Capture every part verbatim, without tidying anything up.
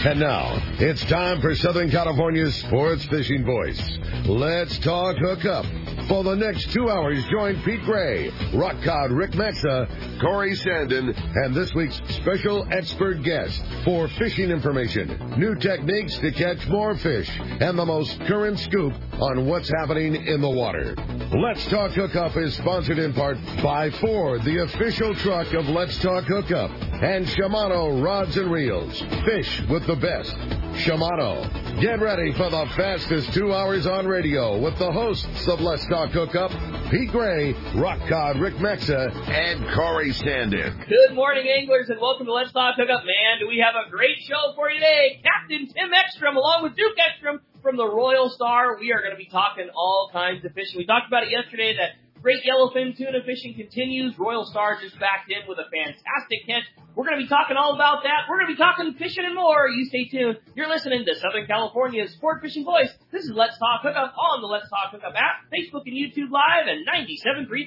And now, it's time for Southern California's sports fishing voice. Let's talk hookup. For the next two hours, join Pete Gray, Rock Cod Rick Maxa, Corey Sandin, and this week's special expert guest for fishing information, new techniques to catch more fish, and the most current scoop on what's happening in the water. Let's Talk Hookup is sponsored in part by Ford, the official truck of Let's Talk Hookup, and Shimano Rods and Reels. Fish with the best. Shimano. Get ready for the fastest two hours on radio with the hosts of Let's Talk Hookup, Pete Gray, Rock Cod Rick Maxa, and Corey Sandin. Good morning, anglers, and welcome to Let's Talk Hookup. Man, do we have a great show for you today. Captain Tim Ekstrom, along with Duke Ekstrom from the Royal Star. We are going to be talking all kinds of fishing. We talked about it yesterday that great yellowfin tuna fishing continues. Royal Star just backed in with a fantastic catch. We're going to be talking all about that. We're going to be talking fishing and more. You stay tuned. You're listening to Southern California's Sport Fishing Voice. This is Let's Talk Hookup on the Let's Talk Hookup app, Facebook and YouTube Live, and ninety-seven point three The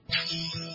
Fan.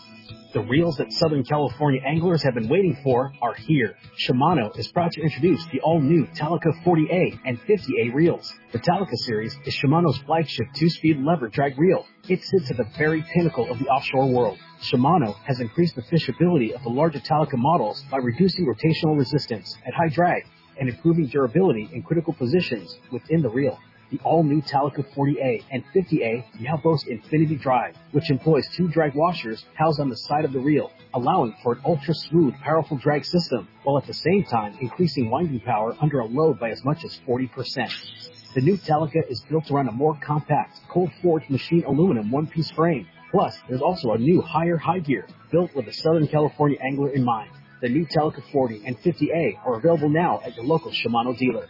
The reels that Southern California anglers have been waiting for are here. Shimano is proud to introduce the all-new Talica forty A and fifty A reels. The Talica series is Shimano's flagship two-speed lever drag reel. It sits at the very pinnacle of the offshore world. Shimano has increased the fishability of the larger Talica models by reducing rotational resistance at high drag and improving durability in critical positions within the reel. The all-new Talica forty A and fifty A now boast Infinity Drive, which employs two drag washers housed on the side of the reel, allowing for an ultra-smooth, powerful drag system, while at the same time increasing winding power under a load by as much as forty percent. The new Talica is built around a more compact, cold-forged machine aluminum one-piece frame. Plus, there's also a new higher high gear, built with a Southern California angler in mind. The new Talica forty and fifty A are available now at your local Shimano dealer.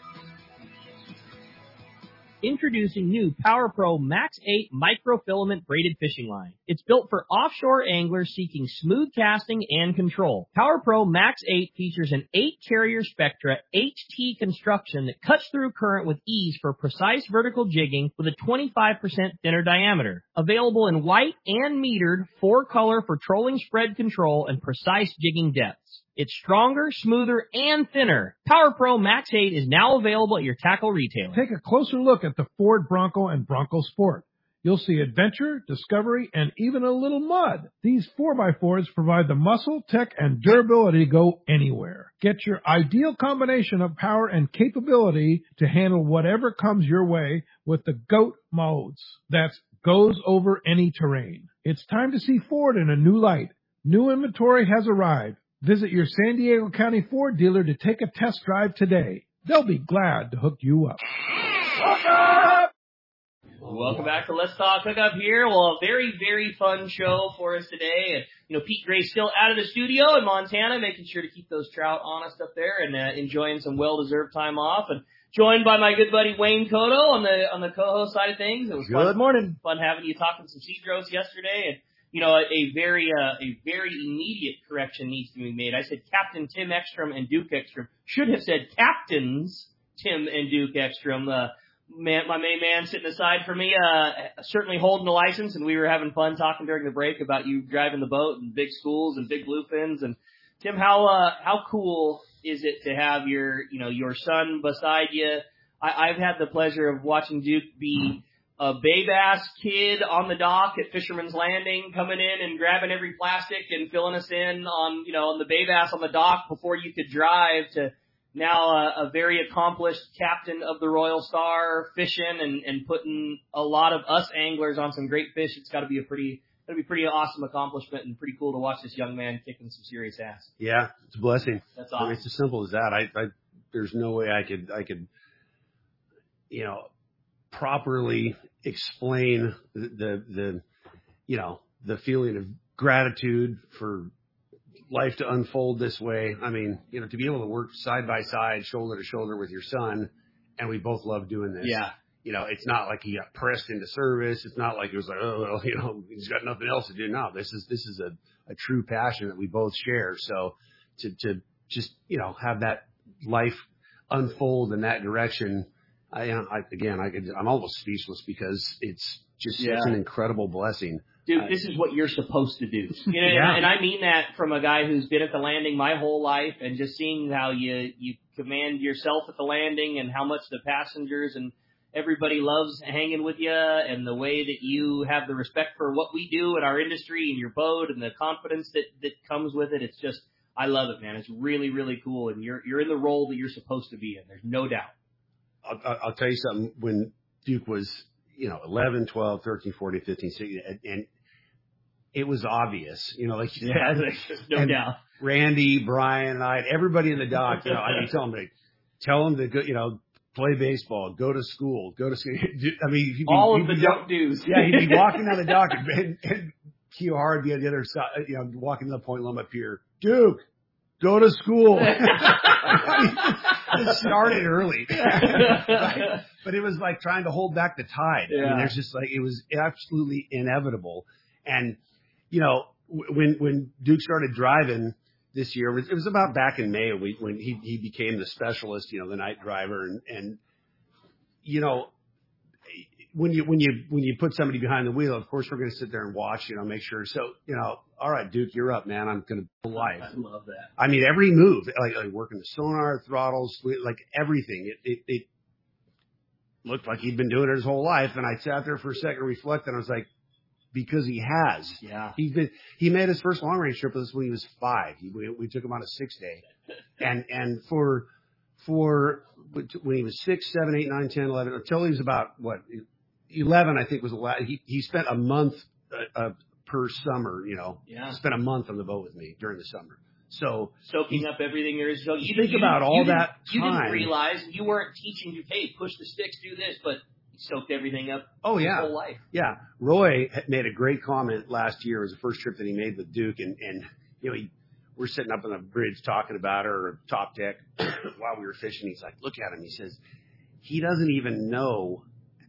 Introducing new PowerPro Max eight microfilament braided fishing line. It's built for offshore anglers seeking smooth casting and control. PowerPro Max eight features an eight carrier Spectra H T construction that cuts through current with ease for precise vertical jigging with a twenty-five percent thinner diameter. Available in white and metered four color for trolling spread control and precise jigging depths. It's stronger, smoother, and thinner. PowerPro Max eight is now available at your tackle retailer. Take a closer look at the Ford Bronco and Bronco Sport. You'll see adventure, discovery, and even a little mud. These four by fours provide the muscle, tech, and durability to go anywhere. Get your ideal combination of power and capability to handle whatever comes your way with the GOAT modes. That's goes over any terrain. It's time to see Ford in a new light. New inventory has arrived. Visit your San Diego County Ford dealer to take a test drive today. They'll be glad to hook you up. Hook up! Welcome back to Let's Talk Hookup here. Well, a very, very fun show for us today. And, you know, Pete Gray's still out of the studio in Montana, making sure to keep those trout honest up there and uh, enjoying some well-deserved time off. And joined by my good buddy Wayne Cotto on the on the co-host side of things. It was good fun, morning. Fun having you talking some Cedros yesterday. And you know, a, a very, uh, a very immediate correction needs to be made. I said Captain Tim Ekstrom and Duke Ekstrom. Should have said Captains Tim and Duke Ekstrom. Uh, man, my main man sitting aside for me, uh, certainly holding the license, and we were having fun talking during the break about you driving the boat and big schools and big bluefins. And Tim, how, uh, how cool is it to have your, you know, your son beside you? I, I've had the pleasure of watching Duke be a babe-ass kid on the dock at Fisherman's Landing, coming in and grabbing every plastic and filling us in on, you know, on the babe-ass on the dock before you could drive, to now a, a very accomplished captain of the Royal Star, fishing and, and putting a lot of us anglers on some great fish. It's got to be a pretty, got to be pretty awesome accomplishment and pretty cool to watch this young man kicking some serious ass. Yeah, it's a blessing. That's awesome. It's as simple as that. I, I, there's no way I could, I could, you know, properly explain the, the, the, you know, the feeling of gratitude for life to unfold this way. I mean, you know, to be able to work side by side, shoulder to shoulder with your son, and we both love doing this. Yeah. You know, it's not like he got pressed into service. It's not like it was like, oh, well, you know, he's got nothing else to do. No, this is, this is a, a true passion that we both share. So to, to just, you know, have that life unfold in that direction, I, I again, I could, I'm almost speechless because it's just yeah. such an incredible blessing. Dude, this is what you're supposed to do. You know, Yeah. and I mean that from a guy who's been at the landing my whole life, and just seeing how you you command yourself at the landing, and how much the passengers and everybody loves hanging with you, and the way that you have the respect for what we do in our industry and your boat, and the confidence that that comes with it. It's just, I love it, man. It's really, really cool, and you're you're in the role that you're supposed to be in. There's no doubt. I'll, I'll tell you something. When Duke was, you know, eleven, twelve, thirteen, fourteen, fifteen, sixteen, and, and it was obvious, you know, like you Yeah, said, there's no and doubt. Randy, Brian, and I, everybody in the dock, you know, I mean, tell them to, tell them to go, you know, play baseball, go to school, go to school. I mean, he'd be, All he'd of the be, don't do's. Yeah, he'd be walking down the dock, and, and, and Keo Hard be on the other side, you know, walking to the Point Loma Pier. Duke, go to school. It started early. Right? But it was like trying to hold back the tide. Yeah. I mean, there's just like, it was absolutely inevitable. And, you know, when, when Duke started driving this year, it was, it was about back in May when, when he, he became the specialist, you know, the night driver. And, and, you know, when you, when you, when you put somebody behind the wheel, of course, we're going to sit there and watch, you know, make sure. So, you know, all right, Duke, you're up, man. I'm going to live. I love that. I mean, every move, like, like working the sonar, throttles, like everything. It, it, it looked like he'd been doing it his whole life. And I sat there for a second, reflected, and I was like, because he has. Yeah. He's been, he made his first long range trip with us when he was five. He, we, we took him on a six day. And, and for, for when he was six, seven, eight, nine, ten, eleven, until he was about what, eleven, I think was the last, he, he spent a month, uh, uh, per summer, you know, Yeah. spent a month on the boat with me during the summer. So Soaking up everything there is. So you think you about all you that You didn't time. realize you weren't teaching you, hey, push the sticks, do this, but you soaked everything up. Oh, his yeah. whole life. Yeah. Roy had made a great comment last year. It was the first trip that he made with Duke. And, and you know, he, we're sitting up on the bridge talking about it, or top deck while we were fishing. He's like, look at him. He says, he doesn't even know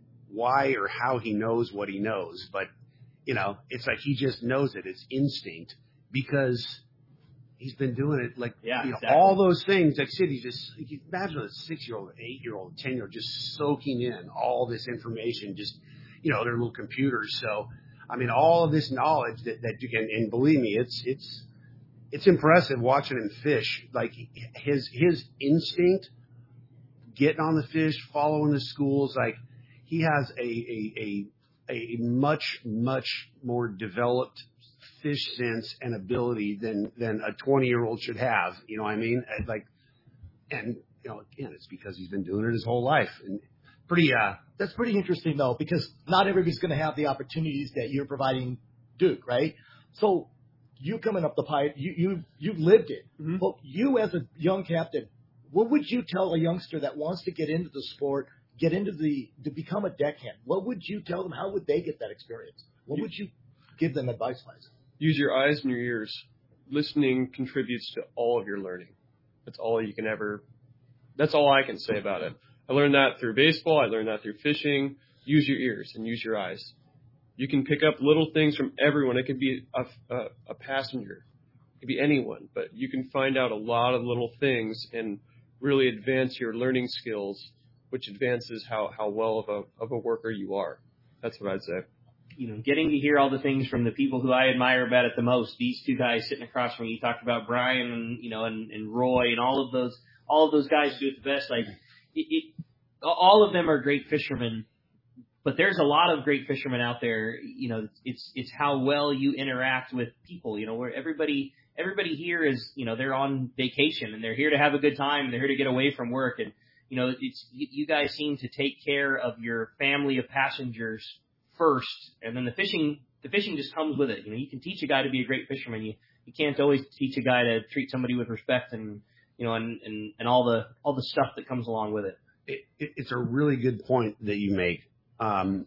why or how he knows what he knows. But, you know, it's like he just knows it. It's instinct, because he's been doing it, like, Yeah, you know, exactly. all those things. Like, Sid, he just, you imagine a six-year-old, eight-year-old, ten-year-old just soaking in all this information, just, you know, their little computers. So, I mean, all of this knowledge that, that you can, and believe me, it's, it's, it's impressive watching him fish. Like, his, his instinct, getting on the fish, following the schools, like, he has a, a, a, a much, much more developed fish sense and ability than, than a twenty year old should have. You know what I mean? Like, and, you know, again, it's because he's been doing it his whole life. And pretty, uh, That's pretty interesting, though, because not everybody's going to have the opportunities that you're providing Duke, right? So you coming up the pipe, you, you, you've lived it. Mm-hmm. But you as a young captain, what would you tell a youngster that wants to get into the sport, get into the, to become a deckhand? What would you tell them? How would they get that experience? What would you give them advice-wise? Use your eyes and your ears. Listening contributes to all of your learning. That's all you can ever, that's all I can say about it. I learned that through baseball. I learned that through fishing. Use your ears and use your eyes. You can pick up little things from everyone. It could be a, a, a passenger. It could be anyone. But you can find out a lot of little things and really advance your learning skills, which advances how, how well of a of a worker you are. That's what I'd say. You know, getting to hear all the things from the people who I admire about it the most. These two guys sitting across from me, you talked about Brian and, you know, and, and Roy and all of those, all of those guys do it the best. Like, it, it, all of them are great fishermen, but there's a lot of great fishermen out there. You know, it's, it's how well you interact with people, you know, where everybody, everybody here is, you know, they're on vacation and they're here to have a good time. And they're here to get away from work. And, you know, it's, you, you guys seem to take care of your family of passengers first, and then the fishing, the fishing just comes with it. You know, you can teach a guy to be a great fisherman. You, you can't always teach a guy to treat somebody with respect and, you know, and, and, and all the, all the stuff that comes along with it. it, it it's a really good point that you make. Um,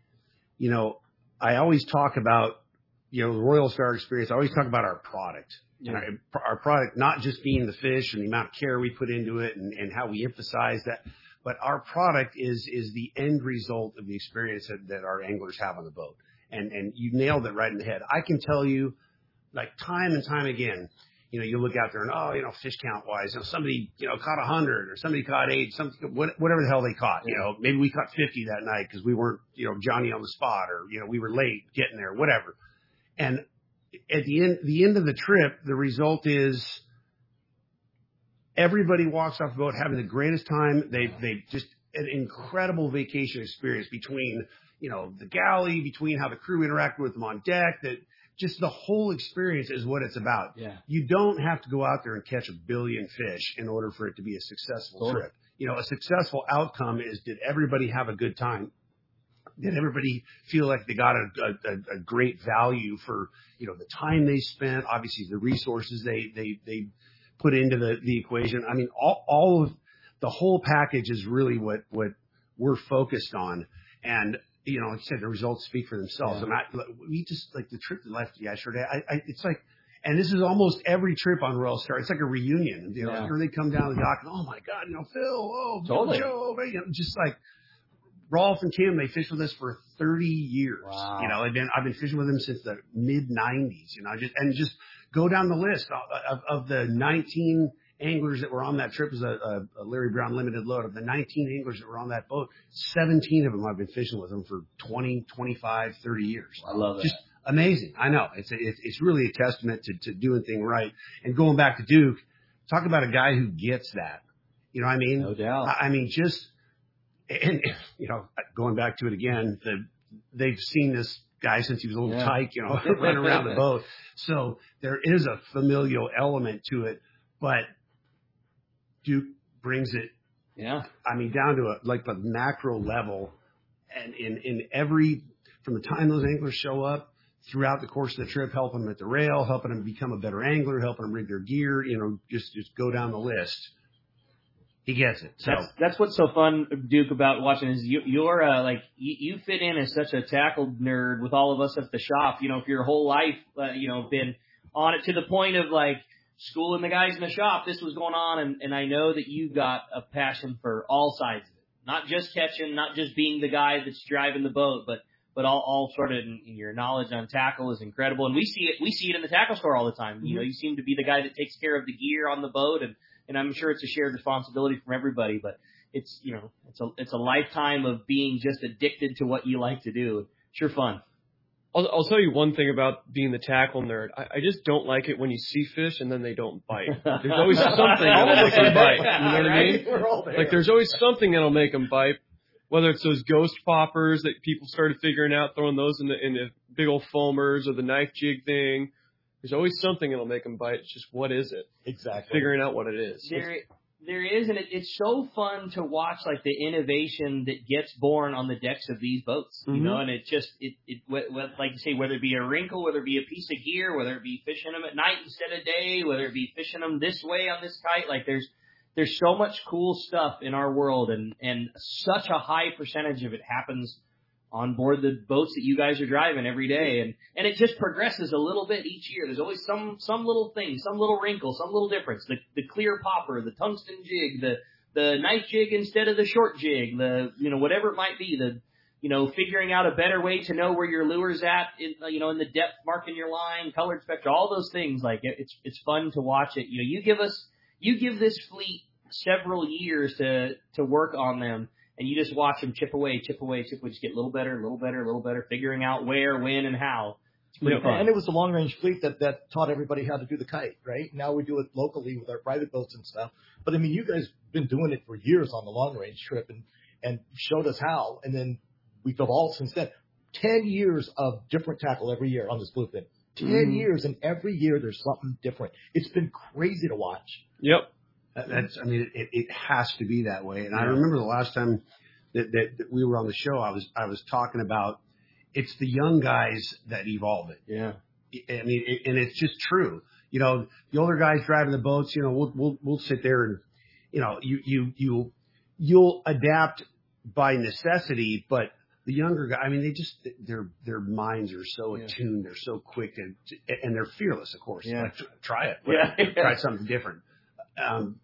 you know, I always talk about, you know, the Royal Star experience. I always talk about our product. Yeah. And our, our product, not just being the fish and the amount of care we put into it and, and how we emphasize that, but our product is, is the end result of the experience that, that our anglers have on the boat. And, and you nailed it right in the head. I can tell you, like, time and time again, you know, you look out there and, oh, you know, fish count wise, you know, somebody, you know, caught a hundred or somebody caught eight, something, whatever the hell they caught, you know, maybe we caught fifty that night because we weren't, you know, Johnny on the spot or, you know, we were late getting there, whatever. And at the end, the end of the trip, the result is everybody walks off the boat having the greatest time. They, they just an incredible vacation experience between, you know, the galley, between how the crew interacted with them on deck, that just the whole experience is what it's about. Yeah. You don't have to go out there and catch a billion fish in order for it to be a successful Totally. trip. You know, a successful outcome is, did everybody have a good time? Did everybody feel like they got a, a, a great value for, you know, the time they spent, obviously the resources they, they, they put into the, the equation? I mean, all, all of the whole package is really what, what we're focused on. And, you know, like I said, the results speak for themselves. Yeah. And I, we just, like the trip that left yesterday, I, I, it's like, and this is almost every trip on Royal Star. It's like a reunion. You know, Yeah. or they come down the dock and, oh my God, you know, Phil, oh, Totally. Joe, you know, just like, Rolf and Kim, they fished with us for thirty years. Wow. You know, I've been, I've been fishing with them since the mid nineties, you know, just, and just go down the list of, of, of the nineteen anglers that were on that trip. It was a, a, a Larry Brown limited load. Of the nineteen anglers that were on that boat, seventeen of them I've been fishing with them for twenty, twenty-five, thirty years. I love that. Just amazing. I know. It's, a, it's, it's really a testament to, to doing things right. And going back to Duke, talk about a guy who gets that. You know what I mean? No doubt. I, I mean, just, and, you know, going back to it again, the, they've seen this guy since he was a little Yeah. tyke, you know, running around the boat. So there is a familial element to it, but Duke brings it, Yeah. I mean, down to a, like the macro level. And in, in every, from the time those anglers show up throughout the course of the trip, helping them at the rail, helping them become a better angler, helping them rig their gear, you know, just, just go down the list. He gets it. So That's that's what's so fun, Duke, about watching is you, you're uh, like you, you fit in as such a tackle nerd with all of us at the shop. You know, for your whole life, uh, you know, been on it to the point of like schooling the guys in the shop. This was going on, and, and I know that you've got a passion for all sides of it, not just catching, not just being the guy that's driving the boat, but but all, all sort of in, in your knowledge on tackle is incredible, and we see it we see it in the tackle store all the time. You know, you seem to be the guy that takes care of the gear on the boat, and And I'm sure it's a shared responsibility from everybody, but it's, you know, it's a, it's a lifetime of being just addicted to what you like to do. Sure fun. I'll, I'll tell you one thing about being the tackle nerd. I, I just don't like it when you see fish and then they don't bite. There's always something that'll make them bite. You know what I mean? We're all there. Like there's always something that'll make them bite. Whether it's those ghost poppers that people started figuring out, throwing those in the in the big old foamers, or the knife jig thing. There's always something that'll make them bite. It's just, what is it? Exactly. Figuring out what it is. There, there is, and it, it's so fun to watch, like, the innovation that gets born on the decks of these boats, you Mhm. know, and it just, it, it, wh- wh- like you say, whether it be a wrinkle, whether it be a piece of gear, whether it be fishing them at night instead of day, whether it be fishing them this way on this kite, like, there's, there's so much cool stuff in our world, and, and such a high percentage of it happens on board the boats that you guys are driving every day. And, and it just progresses a little bit each year. There's always some, some little thing, some little wrinkle, some little difference. The, the clear popper, the tungsten jig, the, the knife jig instead of the short jig, the, you know, whatever it might be, the, you know, figuring out a better way to know where your lure's at, in, you know, in the depth marking your line, colored spectra, all those things. Like, it, it's, it's fun to watch it. You know, you give us, you give this fleet several years to, to work on them. And you just watch them chip away, chip away, chip away, just get a little better, a little better, a little better, figuring out where, when, and how. It's pretty Yep. fun. And it was the long range fleet that, that taught everybody how to do the kite, right? Now we do it locally with our private boats and stuff. But I mean, you guys been doing it for years on the long range trip and, and showed us how. And then we've evolved since then. Ten years of different tackle every year on this bluefin. Ten Mhm. years, and every year there's something different. It's been crazy to watch. Yep. That- That's, I mean, it, it has to be that way. And I remember the last time that, that, that we were on the show, I was, I was talking about it's the young guys that evolve it. Yeah. I mean, it, and it's just true. You know, the older guys driving the boats, you know, we'll, we'll, we'll sit there and, you know, you, you, you, you'll adapt by necessity, but the younger guy, I mean, they just, their, their minds are so Yeah. attuned. They're so quick and, and they're fearless, of course. Yeah. Like, try it. Yeah. Try something different. Um,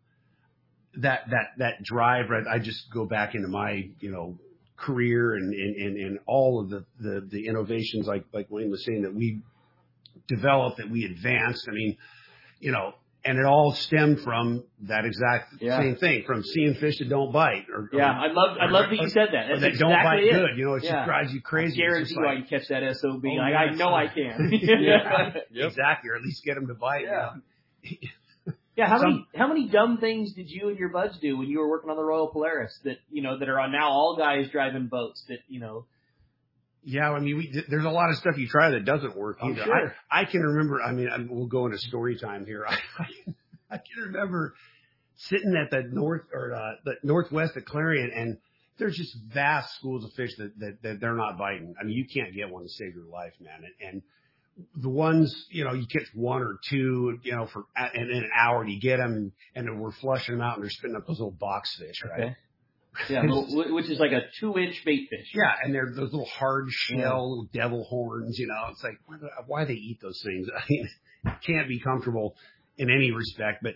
that, that, that drive, right? I just go back into my, you know, career and, and, and, and all of the, the, the innovations, like, like Wayne was saying, that we developed, that we advanced. I mean, you know, and it all stemmed from that exact Yeah. same thing, from seeing fish that don't bite. Or, Yeah, or, I love I love that you said that. or That's that don't bite exactly it. good. You know, it Yeah. just drives you crazy. I It's guarantee just you I like, can catch that S O B. oh, like, yeah, I it's know like- I can. yeah, Yep. exactly. Or at least get them to bite. Yeah. You know? Yeah, how Some- many how many dumb things did you and your buds do when you were working on the Royal Polaris that you know that are now all guys driving boats that you know? Yeah, I mean, we, there's a lot of stuff you try that doesn't work I'm either. sure. I, I can remember. I mean, I, we'll go into story time here. I, I can remember sitting at the north or uh, the northwest of Clarion, and there's just vast schools of fish that, that that they're not biting. I mean, you can't get one to save your life, man. And, and the ones, you know, you catch one or two, you know, for and in an hour, and you get them, and we're flushing them out, and they're spitting up those little box fish, right? Okay. Yeah, well, which is like a two-inch bait fish. Yeah, and they're those little hard shell, Yeah. little devil horns. You know, it's like why, do- why they eat those things? I mean, it can't be comfortable in any respect. But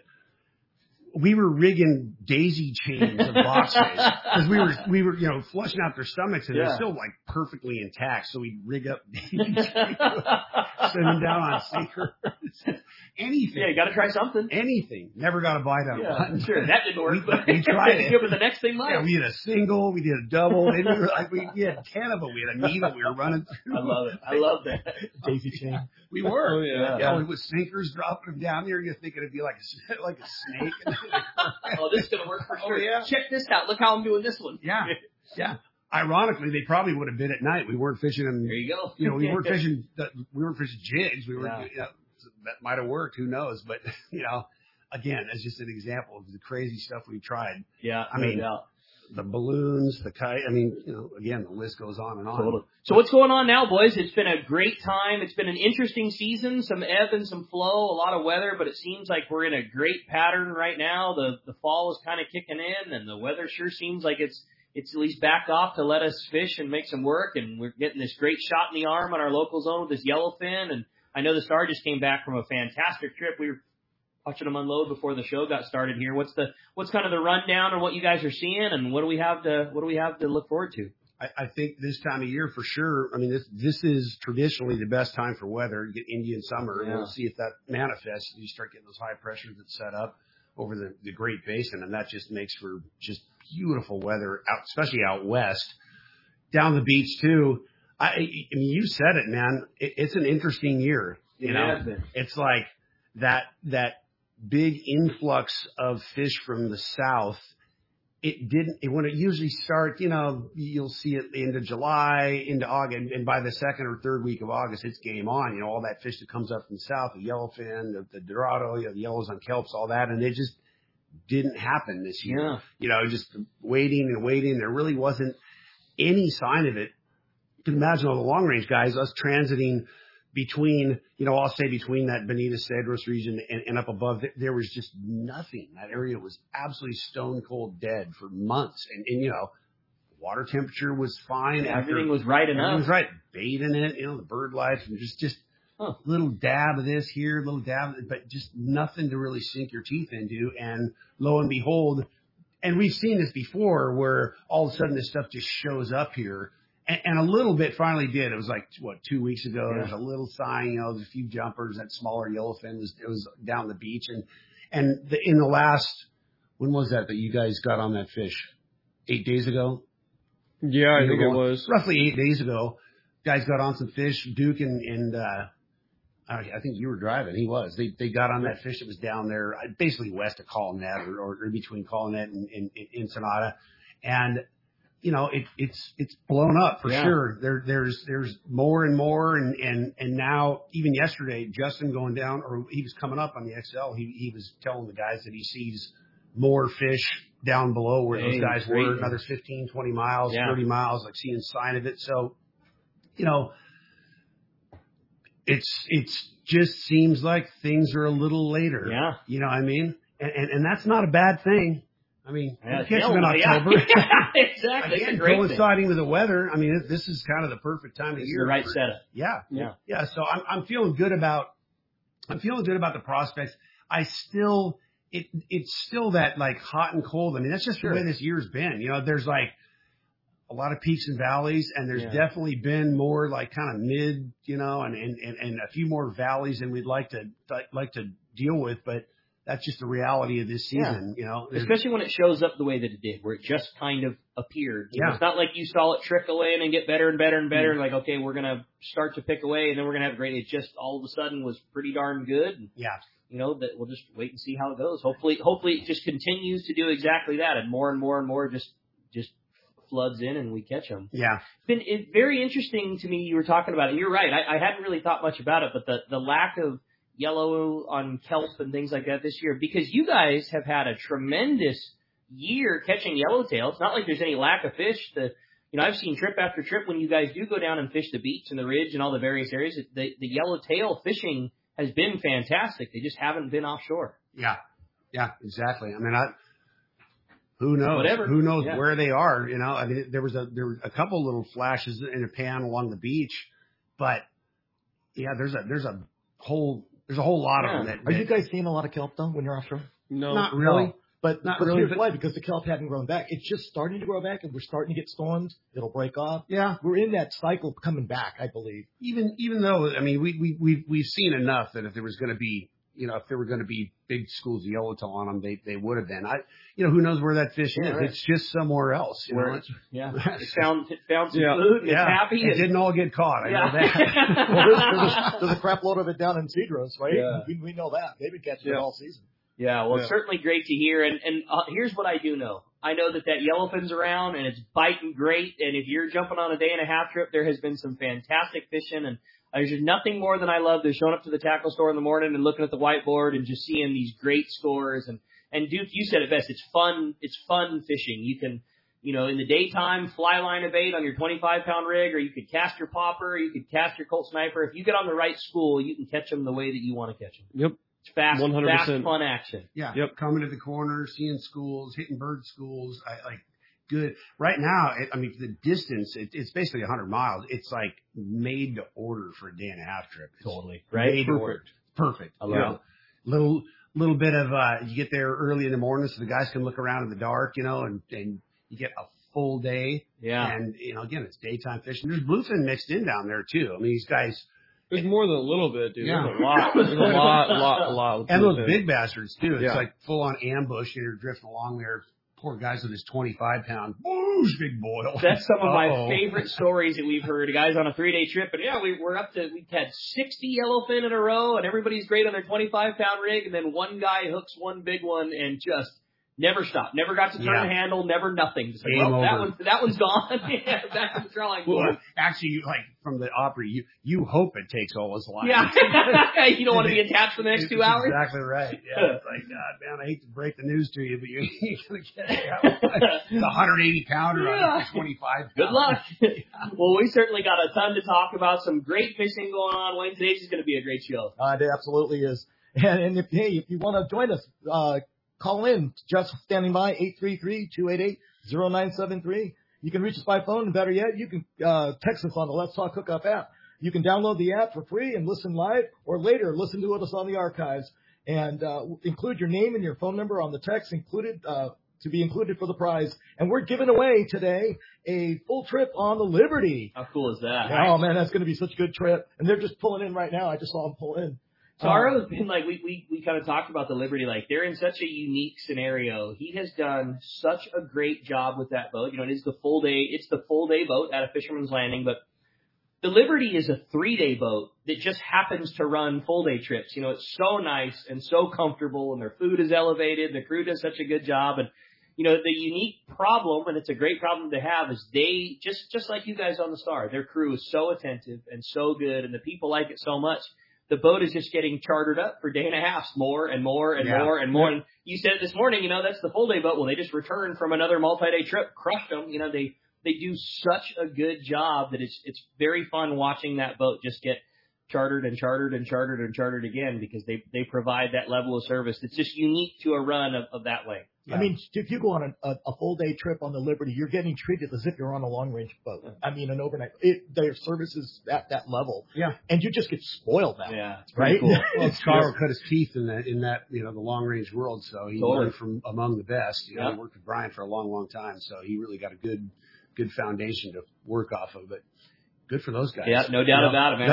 we were rigging daisy chains of box fish because we were we were you know flushing out their stomachs, and Yeah. they're still like perfectly intact. So we rig up daisy chains, send them down on sinkers, anything. Yeah, you got to try something. Anything. Never got a bite out of Yeah, one. sure. That didn't work. We- but we tried it. Yeah, but the next thing might. Yeah, we did a single, we did a double, and we were like we, we had ten of them. We had a needle we were running through. I love it. I love that. Daisy chain. We were. Oh, yeah. Yeah, we with sinkers dropping them down there. You're thinking it'd be like a like a snake. Oh, this is gonna work for Oh, sure. yeah. Check this out. Look how I'm doing this one. Yeah, yeah. Ironically, they probably would have been at night. We weren't fishing them. There you go. You know, we weren't fishing. the- We weren't fishing jigs. We were. Yeah. You know, that might have worked. Who knows? But you know, again, it's just an example of the crazy stuff we tried. Yeah, I no mean, doubt. The balloons, the kite. I mean, you know, again, the list goes on and on. Totally. So what's going on now, boys? It's been a great time. It's been an interesting season, some ebb and some flow, a lot of weather, but it seems like we're in a great pattern right now. The the fall is kind of kicking in, and the weather sure seems like it's it's at least backed off to let us fish and make some work. And we're getting this great shot in the arm on our local zone with this yellowfin. And I know the Star just came back from a fantastic trip. We were watching them unload before the show got started here. What's the what's kind of the rundown on what you guys are seeing, and what do we have to what do we have to look forward to? I, I think this time of year for sure. I mean, this this is traditionally the best time for weather. You get Indian summer, and Yeah. we'll see if that manifests. You start getting those high pressures that set up over the, the Great Basin, and that just makes for just beautiful weather out, especially out west. Down the beach too. I, I mean, you said it, man. It, it's an interesting year. You It know, has been. it's like that that big influx of fish from the south. It didn't, it, when it usually starts, you know, you'll see it into July, into August, and by the second or third week of August, it's game on. You know, all that fish that comes up from the south, the yellowfin, the, the dorado, you know, the yellows on kelps, all that, and it just didn't happen this year. Yeah. You know, just waiting and waiting. There really wasn't any sign of it. You can imagine all the long range guys, us transiting between, you know, I'll say between that Bonita Cedros region and, and up above, there, there was just nothing. That area was absolutely stone cold dead for months. And, and you know, water temperature was fine. after- Everything was right everything enough. was right. Bait in it, you know, the bird life, and just, just Huh. little dab of this here, little dab, but just nothing to really sink your teeth into. And lo and behold, and we've seen this before where all of a sudden this stuff just shows up here. And, and a little bit finally did. It was like, what, two weeks ago, Yeah. there's a little sign, you know, there's a few jumpers, that smaller yellowfin was, it was down the beach. And, and the, in the last, when was that that you guys got on that fish? Eight days ago? Yeah, I You think were it going- was. Roughly eight days ago, guys got on some fish. Duke and, and uh, I I think you were driving. He was. They they got on that fish that was down there, uh, basically west of Collinet or, or in between Collinet and, and, and Ensenada. And, you know, it, it's it's blown up for Yeah. sure. There there's there's more and more. And, and, and now, even yesterday, Justin going down, or he was coming up on the X L, he, he was telling the guys that he sees more fish down below where Hey, those guys great. were, another fifteen, twenty miles, Yeah. thirty miles, like seeing sign of it. So, you know, it's, it's just seems like things are a little later. Yeah. You know what I mean? And, and, and that's not a bad thing. I mean, Yeah, you catch them in hell, yeah. October. Exactly. It's a Again, great thing. coinciding with the weather. I mean, this is kind of the perfect time of It's year. the right for- setup. Yeah. Yeah. Yeah. So I'm, I'm feeling good about, I'm feeling good about the prospects. I still, it, it's still that like hot and cold. I mean, that's just Sure. the way this year's been. You know, there's like a lot of peaks and valleys, and there's Yeah. definitely been more like kind of mid, you know, and, and, and, and a few more valleys than we'd like to, like to deal with, but that's just the reality of this season, yeah. you know. Especially when it shows up the way that it did, where it just kind of appeared. Yeah. It's not like you saw it trickle in and get better and better and better. Mm-hmm. Like, okay, we're going to start to pick away, and then we're going to have a great. It just all of a sudden was pretty darn good. And, yeah. You know, that we'll just wait and see how it goes. Hopefully, hopefully it just continues to do exactly that, and more and more and more just just floods in and we catch them. Yeah. It's been it's very interesting to me. You were talking about it. You're right. I, I hadn't really thought much about it, but the the lack of yellow on kelp and things like that this year, because you guys have had a tremendous year catching yellowtail. It's not like there's any lack of fish. The You know, I've seen trip after trip when you guys do go down and fish the beach and the ridge and all the various areas. The, the yellowtail fishing has been fantastic. They just haven't been offshore. Yeah, yeah, exactly. I mean, I, who knows? Whatever. Who knows yeah. where they are? You know, I mean, there was a there was a couple little flashes in a pan along the beach, but yeah, there's a there's a whole there's a whole lot yeah. of them. That, Are that, you guys seeing a lot of kelp though when you're offshore? No, not really. No. But, Not but really, here's but- why, because the kelp hadn't grown back. It's just starting to grow back, and we're starting to get storms. It'll break off. Yeah. We're in that cycle coming back, I believe. Even even though I mean we we we've we've seen enough that if there was going to be you know if there were going to be big schools of yellowtail on them, they they would have been. I you know who knows where that fish Yeah, is? right. It's just somewhere else. You Where know? it's, yeah, it found it found some Yeah. food. And yeah, it's happy. it and, didn't all get caught. I yeah. know that. Well, there's, there's, a, there's a crap load of it down in Cedros, right? Yeah. We, we know that. They've been catching it Yeah. all season. Yeah, well, Yeah. it's certainly great to hear. And, and uh, here's what I do know. I know that that yellowfin's around, and it's biting great. And if you're jumping on a day and a half trip, there has been some fantastic fishing. And there's just nothing more than I love than showing up to the tackle store in the morning and looking at the whiteboard and just seeing these great scores. And, and Duke, you said it best. It's fun. It's fun fishing. You can, you know, in the daytime, fly line a bait on your twenty-five pound rig, or you could cast your popper, or you could cast your Colt Sniper. If you get on the right school, you can catch them the way that you want to catch them. Yep. It's fast, one hundred fast, percent. fun action. Yeah. Yep. Coming to the corner, seeing schools, hitting bird schools. I like good. Right now, it, I mean, the distance, it, it's basically one hundred miles. It's like made to order for a day and a half trip. It's Totally. Right? Made to order. Perfect. I You love know, Little, little bit of, uh, you get there early in the morning so the guys can look around in the dark, you know, and, and you get a full day. Yeah. And, you know, again, it's daytime fishing. There's bluefin mixed in down there too. I mean, these guys, There's more than a little bit, dude. Yeah. There's a lot. There's a lot, a lot, a lot. and those bluefin. big bastards too. It's Yeah. like full on ambush. You're drifting along there. Poor guys with his twenty-five pound, whoosh, big boil. That's some of my Uh-oh. favorite stories that we've heard. Guys on a three day trip, and yeah, we, we're up to, we've had sixty yellowfin in a row, and everybody's great on their twenty-five pound rig, and then one guy hooks one big one and just never stopped. Never got to turn Yeah. the handle, never nothing. Just like, Game well, that over. one's, that one's gone. Yeah, back to the drawing Well, board. actually, you, like from the Opry, you you hope it takes all his life. Yeah. You don't want to be attached for the next two hours? Exactly right. Yeah. It's like, God, man, I hate to break the news to you, but you ain't gonna get it. It's a one hundred eighty pounder Yeah. on a twenty-five. Good luck. Well, we certainly got a ton to talk about. Some great fishing going on. Wednesdays is going to be a great show. Uh, it absolutely is. And, and if, hey, if you want to join us, uh, call in. Just standing by, eight three three, two eight eight, zero nine seven three. You can reach us by phone, and better yet, you can uh, text us on the Let's Talk Hookup app. You can download the app for free and listen live, or later listen to us on the archives. And uh, include your name and your phone number on the text included uh, to be included for the prize. And we're giving away today a full trip on the Liberty. How cool is that? Oh, man, that's going to be such a good trip. And they're just pulling in right now. I just saw them pull in. Taro has been like, we, we, we kind of talked about the Liberty, like they're in such a unique scenario. He has done such a great job with that boat. You know, it is the full day, it's the full day boat at a Fisherman's Landing, but the Liberty is a three day boat that just happens to run full day trips. You know, it's so nice and so comfortable, and their food is elevated. The crew does such a good job. And, you know, the unique problem, and it's a great problem to have, is they, just, just like you guys on the Star, their crew is so attentive and so good, and the people like it so much. The boat is just getting chartered up for day and a half, more and more and Yeah. more and more. And you said it this morning, you know, that's the full day boat. Well, they just returned from another multi-day trip, crushed them. You know, they, they do such a good job that it's, it's very fun watching that boat just get chartered and chartered and chartered and chartered again, because they, they provide that level of service that's just unique to a run of, of that length. I mean, if you go on a, a, a full day trip on the Liberty, you're getting treated as if you're on a long range boat. I mean, an overnight. It, their service is at that level. Yeah. And you just get spoiled now. Yeah, it's pretty Right? cool. Well, Carl cut his teeth in that, in that, you know, the long range world. So he Totally. learned from among the best. You know, Yeah. he worked with Brian for a long, long time. So he really got a good, good foundation to work off of. But good for those guys. Yeah, no doubt You know, about it, man. Yep.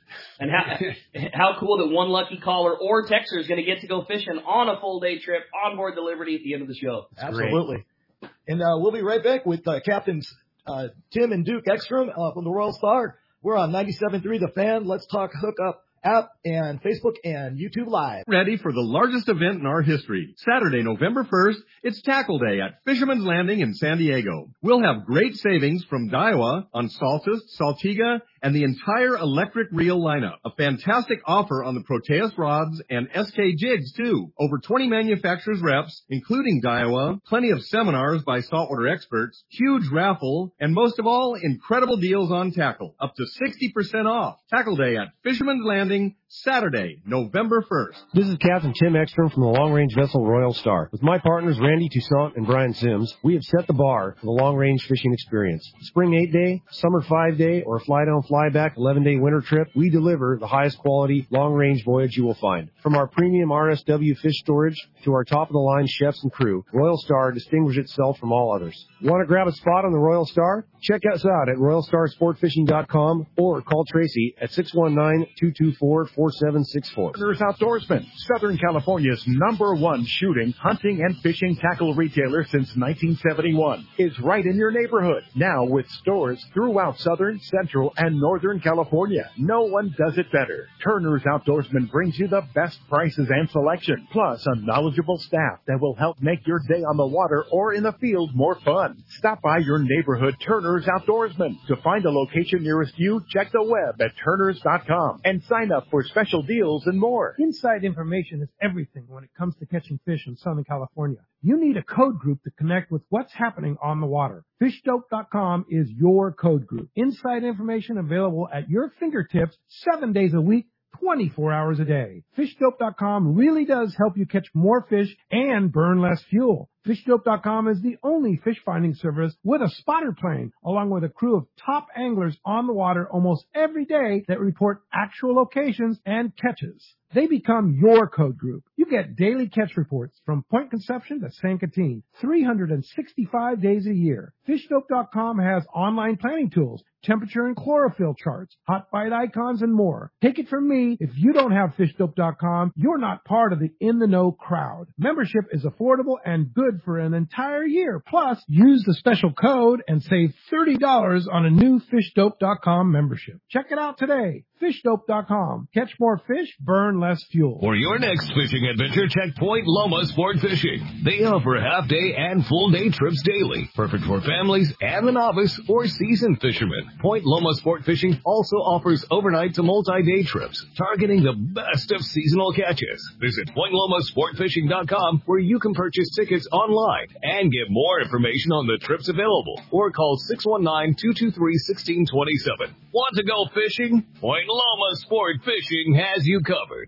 And how how cool that one lucky caller or texter is going to get to go fishing on a full day trip on board the Liberty at the end of the show. That's Absolutely. Great. And uh, we'll be right back with uh, Captains uh, Tim and Duke Ekstrom uh, from the Royal Star. We're on ninety-seven point three The Fan. Let's Talk Hookup app and Facebook and YouTube Live. Ready for the largest event in our history. Saturday, November first, it's Tackle Day at Fisherman's Landing in San Diego. We'll have great savings from Daiwa on Saltus, Saltiga, and the entire electric reel lineup. A fantastic offer on the Proteus rods and S K jigs, too. Over twenty manufacturers reps, including Daiwa, plenty of seminars by saltwater experts, huge raffle, and most of all, incredible deals on tackle. Up to sixty percent off. Tackle Day at Fisherman's Landing, Saturday, November first. This is Captain Tim Ekstrom from the long-range vessel Royal Star. With my partners Randy Toussaint and Brian Sims, we have set the bar for the long-range fishing experience. Spring eight-day, summer five-day, or fly-down, fly-back eleven-day winter trip, we deliver the highest quality long-range voyage you will find. From our premium R S W fish storage to our top-of-the-line chefs and crew, Royal Star distinguishes itself from all others. Want to grab a spot on the Royal Star? Check us out at royal star sport fishing dot com or call Tracy at six one nine, two two four, four seven six four. Turner's Outdoorsman, Southern California's number one shooting, hunting, and fishing tackle retailer since nineteen seventy-one, is right in your neighborhood. Now with stores throughout Southern, Central, and Northern California. No one does it better. Turner's Outdoorsman brings you the best prices and selection, plus a knowledgeable staff that will help make your day on the water or in the field more fun. Stop by your neighborhood Turner's Outdoorsman. To find a location nearest you, check the web at turners dot com and sign up for special deals and more. Inside information is everything when it comes to catching fish in Southern California. You need a code group to connect with what's happening on the water. fish dope dot com is your code group. Inside information available at your fingertips seven days a week, twenty-four hours a day. fish dope dot com really does help you catch more fish and burn less fuel. fish dope dot com is the only fish finding service with a spotter plane, along with a crew of top anglers on the water almost every day that report actual locations and catches. They become your code group. You get daily catch reports from Point Conception to San Quintin, three hundred sixty-five days a year. fish dope dot com has online planning tools, temperature and chlorophyll charts, hot bite icons, and more. Take it from me, if you don't have fish dope dot com, you're not part of the in-the-know crowd. Membership is affordable and good for an entire year. Plus, use the special code and save thirty dollars on a new fish dope dot com membership. Check it out today. fish dope dot com. Catch more fish, burn less fuel. For your next fishing adventure, check Point Loma Sport Fishing. They offer half-day and full-day trips daily, perfect for families and the novice or seasoned fishermen. Point Loma Sport Fishing also offers overnight to multi-day trips, targeting the best of seasonal catches. Visit point loma sport fishing dot com, where you can purchase tickets online and get more information on the trips available, or call six one nine, two two three, one six two seven. Want to go fishing? Point Loma Sport Fishing has you covered.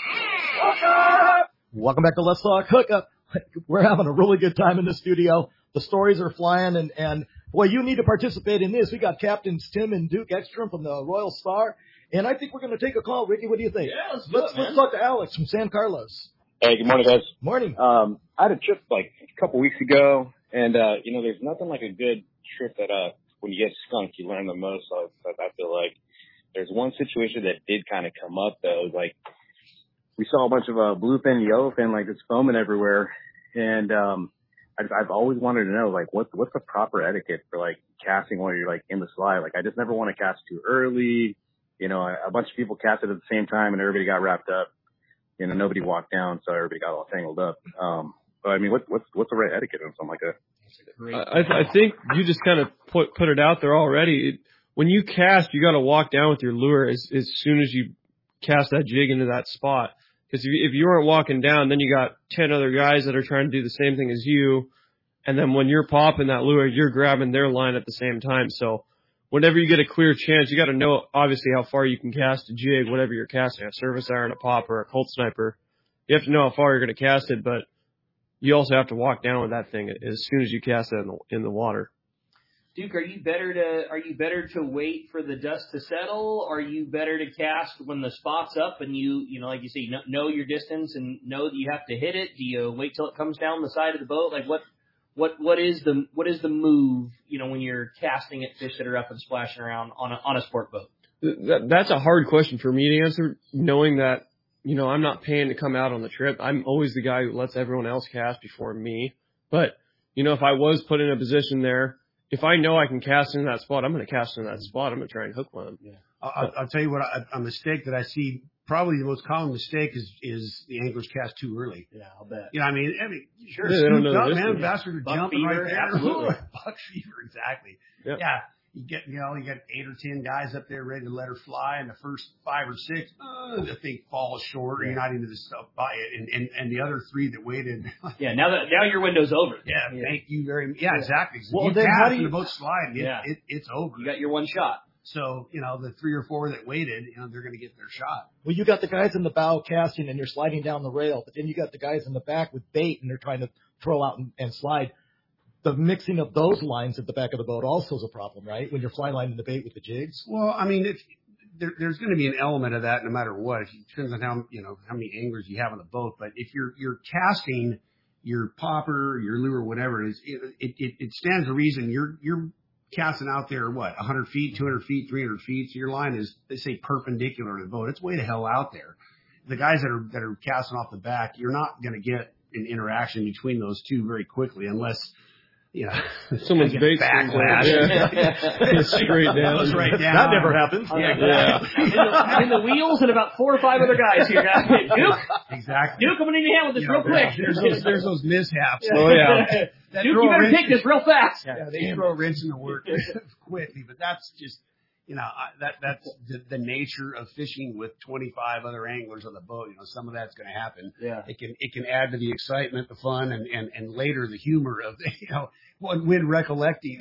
Welcome back to Let's Talk Hookup. We're having a really good time in the studio. The stories are flying, and, and boy, you need to participate in this. We got Captains Tim and Duke Ekstrom from the Royal Star, and I think we're going to take a call. Ricky, what do you think? Yeah, let's do let's, it, man. let's talk to Alex from San Carlos. Hey, good morning, guys. Morning. Um, I had a trip like a couple weeks ago, and uh, you know, there's nothing like a good trip that uh, when you get skunked, you learn the most. So I, I feel like there's one situation that did kind of come up though. It was like we saw a bunch of uh, bluefin, yellowfin, like it's foaming everywhere, and um, I've, I've always wanted to know like what's what's the proper etiquette for like casting while you're like in the slide. Like I just never want to cast too early. You know, a, a bunch of people casted at the same time, and everybody got wrapped up. You know, nobody walked down, so everybody got all tangled up. Um, but I mean, what, what's what's the right etiquette on something like that? I, I think you just kind of put put it out there already. It, when you cast, you got to walk down with your lure as as soon as you cast that jig into that spot. Because if you, if you aren't walking down, then you got ten other guys that are trying to do the same thing as you, and then when you're popping that lure, you're grabbing their line at the same time. So whenever you get a clear chance, you got to know obviously how far you can cast a jig, whatever you're casting, a surface iron, a popper, a Colt Sniper. You have to know how far you're going to cast it, but you also have to walk down with that thing as soon as you cast it in the, in the water. Duke, are you better to are you better to wait for the dust to settle? Or are you better to cast when the spot's up and you you know like you say know, know your distance and know that you have to hit it? Do you wait till it comes down the side of the boat? Like what what what is the what is the move? You know when you're casting at fish that are up and splashing around on a on a sport boat. That, that's a hard question for me to answer, knowing that, you know, I'm not paying to come out on the trip. I'm always the guy who lets everyone else cast before me. But, you know, if I was put in a position there, if I know I can cast in that spot, I'm going to cast in that spot. I'm going to try and hook one. Yeah. I'll, I'll tell you what, a, a mistake that I see, probably the most common mistake is, is the anglers cast too early. Yeah, I'll bet. You know, I mean, I mean, sure, Yeah, they don't know up, the man, distance. bastards are Buck jumping fever, right there. absolutely. Buck fever, exactly. Yep. Yeah. You get, you know, you got eight or ten guys up there ready to let her fly, and the first five or six, uh, the thing falls short, or you're not into the stuff by it, and, and, and the other three that waited. Yeah, now that now your window's over. Yeah, thank you very much. Yeah, exactly. So Well, you then cast how do and you- the boat slide, it, Yeah. it, it's over. You got your one shot. So, you know, the three or four that waited, you know, they're going to get their shot. Well, you got the guys in the bow casting and you're sliding down the rail, but then you got the guys in the back with bait and they're trying to throw out and, and slide. The mixing of those lines at the back of the boat also is a problem, right? When you're fly lining the bait with the jigs. Well, I mean, if, there, there's going to be an element of that no matter what. If it depends on how, you know, how many anglers you have on the boat. But if you're, you're casting your popper, your lure, whatever it is, it, it, it stands to reason you're, you're casting out there, what, one hundred feet, two hundred feet, three hundred feet. So your line is, they say, perpendicular to the boat. It's way the hell out there. The guys that are, that are casting off the back, you're not going to get an interaction between those two very quickly unless, you know, someone's bait backlash. Yeah. Straight down. Goes right down. That never happened. Yeah. yeah. in, the, in the wheels and about four or five other guys here. Guys. Duke, Exactly. Duke, I'm gonna need your hand with this You know, real quick. There's those, there's those mishaps. Oh, yeah. That Duke, throw you a better wrench- take this real fast. Yeah, they throw a wrench in the work quickly, but that's just, you know, I- that that's the, the nature of fishing with twenty-five other anglers on the boat. You know, some of that's going to happen. Yeah. It can it can add to the excitement, the fun, and and and later the humor of the, you know, when when recollecting.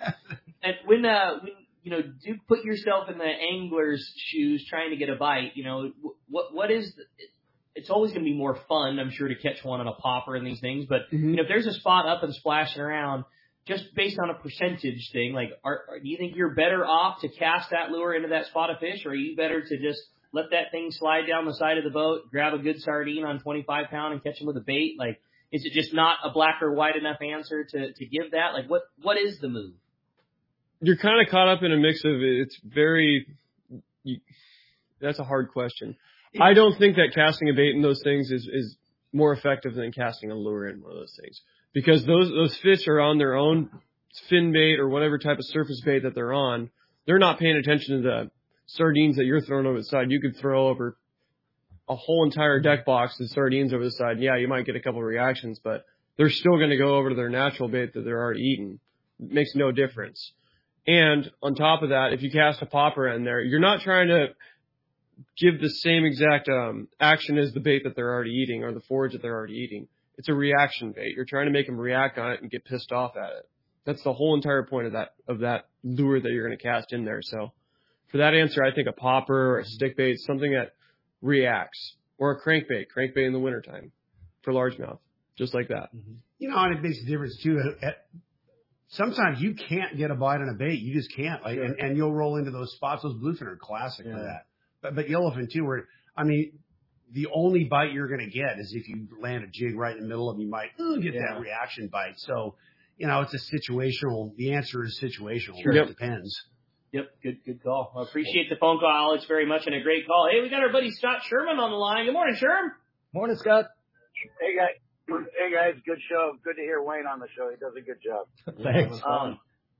And when uh when you know Duke, put yourself in the angler's shoes trying to get a bite. You know what what is the, it's always going to be more fun, I'm sure, to catch one on a popper and these things. But Mm-hmm. you know if there's a spot up and splashing around, just based on a percentage thing, like are, are do you think you're better off to cast that lure into that spot of fish, or are you better to just let that thing slide down the side of the boat, grab a good sardine on twenty-five pound and catch him with a bait? Like, is it just not a black or white enough answer to to give that? Like, what what is the move? You're kind of caught up in a mix of it. It's very, you, that's a hard question. I don't think that casting a bait in those things is, is more effective than casting a lure in one of those things, because those, those fish are on their own fin bait or whatever type of surface bait that they're on. They're not paying attention to the sardines that you're throwing over the side. You could throw over a whole entire deck box of sardines over the side. Yeah, you might get a couple of reactions, but they're still going to go over to their natural bait that they're already eating. It makes no difference. And on top of that, if you cast a popper in there, you're not trying to give the same exact um, action as the bait that they're already eating or the forage that they're already eating. It's a reaction bait. You're trying to make them react on it and get pissed off at it. That's the whole entire point of that of that lure that you're going to cast in there. So for that answer, I think a popper or a stick bait, something that reacts, or a crankbait, crankbait in the wintertime for largemouth, just like that. You know, and it makes a difference too. At, sometimes you can't get a bite on a bait. You just can't. Like, and, and you'll roll into those spots. Those bluefin are classic Yeah. for that. But, but yellowfin too, where, I mean, the only bite you're going to get is if you land a jig right in the middle of them, you might uh, get Yeah. that reaction bite. So, you know, it's a situational, the answer is situational. Sure. It Yep. depends. Yep, good good call. I appreciate the phone call, Alex, very much, and a great call. Hey, we got our buddy Scott Sherman on the line. Good morning, Sherm. Morning, Scott. Hey guys, hey guys, good show. Good to hear Wayne on the show. He does a good job. Thanks. Um,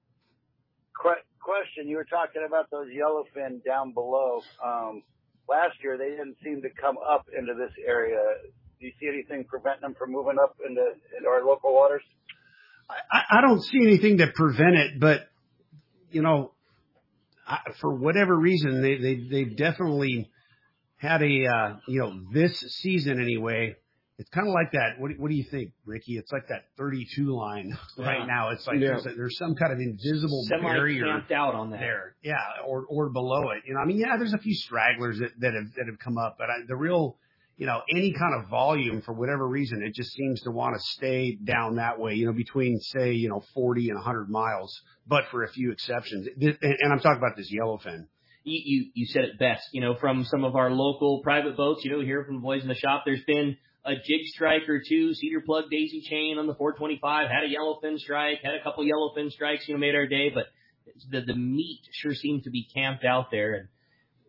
que- question: you were talking about those yellowfin down below. Um, last year they didn't seem to come up into this area. Do you see anything preventing them from moving up into, into our local waters? I, I don't see anything to prevent it, but you know, I, for whatever reason, they, they, they've definitely had a, uh, you know, this season anyway, it's kind of like that. What, what do you think, Ricky? It's like that thirty-two line Yeah. right now. It's like Yeah. there's, a, there's some kind of invisible barrier Semi-camped out on that. there. Yeah. Or, or below it. You know, I mean, yeah, there's a few stragglers that, that have, that have come up, but I, the real, you know, any kind of volume for whatever reason, it just seems to want to stay down that way, you know, between say, you know, forty and one hundred miles, but for a few exceptions. And, and I'm talking about this yellowfin. You, you you said it best. You know, from some of our local private boats, you know, here from the boys in the shop, there's been a jig strike or two, cedar plug daisy chain on the four twenty-five, had a yellowfin strike, had a couple yellowfin strikes, you know, made our day, but the the meat sure seems to be camped out there. And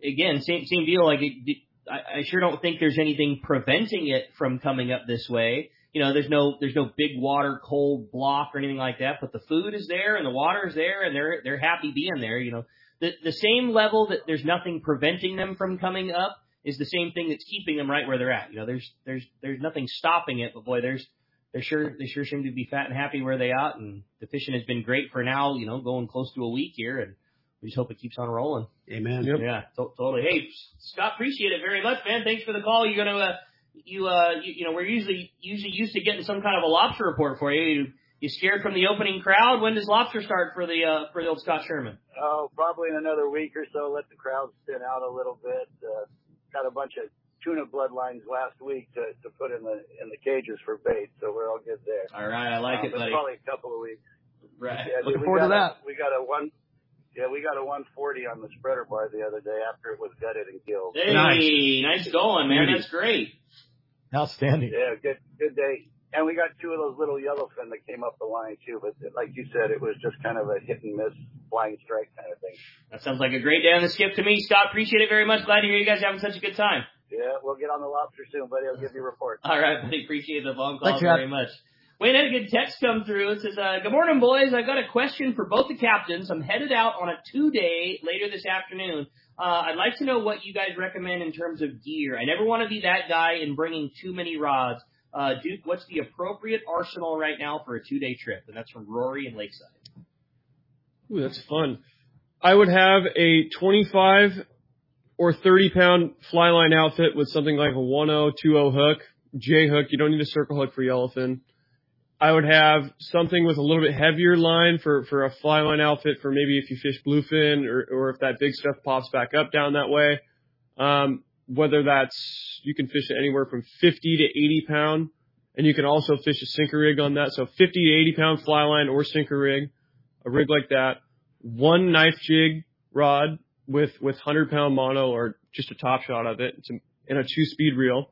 again, same same deal. Like, it, I, I sure don't think there's anything preventing it from coming up this way. You know, there's no there's no big water cold block or anything like that. But the food is there and the water is there, and they're they're happy being there. You know, the the same level that there's nothing preventing them from coming up is the same thing that's keeping them right where they're at. You know, there's there's there's nothing stopping it, but boy, there's they sure they sure seem to be fat and happy where they at, and the fishing has been great for now. You know, going close to a week here, and we just hope it keeps on rolling. Amen. Yep. Yeah, to- totally. Hey, Scott, appreciate it very much, man. Thanks for the call. You're gonna uh, you uh you, you know we're usually usually used to getting some kind of a lobster report for you. You you scared from the opening crowd? When does lobster start for the uh for the old Scott Sherman? Oh, probably in another week or so. Let the crowd thin out a little bit. Uh, got a bunch of tuna bloodlines last week to, to put in the in the cages for bait, so we're all good there. All right, I like um, it, buddy. Probably a couple of weeks. Right. Yeah, Looking we forward to got that. A, we got a one. Yeah, we got a one forty on the spreader bar the other day after it was gutted and killed. Hey, nice, nice going, man. That's great. Outstanding. Yeah, good good day. And we got two of those little yellowfin that came up the line too, but like you said, it was just kind of a hit and miss flying strike kind of thing. That sounds like a great day on the skip to me, Scott. Appreciate it very much. Glad to hear you guys having such a good time. Yeah, we'll get on the lobster soon, buddy. I'll give you a report. All right, buddy. Appreciate the phone call Thanks, very Scott. much. Wayne had a good text come through. It says, uh, good morning, boys. I've got a question for both the captains. I'm headed out on a two-day later this afternoon. Uh, I'd like to know what you guys recommend in terms of gear. I never want to be that guy in bringing too many rods. Uh, Duke, what's the appropriate arsenal right now for a two-day trip? And that's from Rory in Lakeside. Ooh, that's fun. I would have a twenty-five or thirty pound fly line outfit with something like a one oh, two oh hook, J hook. You don't need a circle hook for yellowfin. I would have something with a little bit heavier line for, for a fly line outfit for maybe if you fish bluefin or, or if that big stuff pops back up down that way. Um, whether that's, you can fish it anywhere from fifty to eighty pound, and you can also fish a sinker rig on that. So fifty to eighty pound fly line or sinker rig, a rig like that. One knife jig rod with, with one hundred pound mono or just a top shot of it. It's a, and a two speed reel.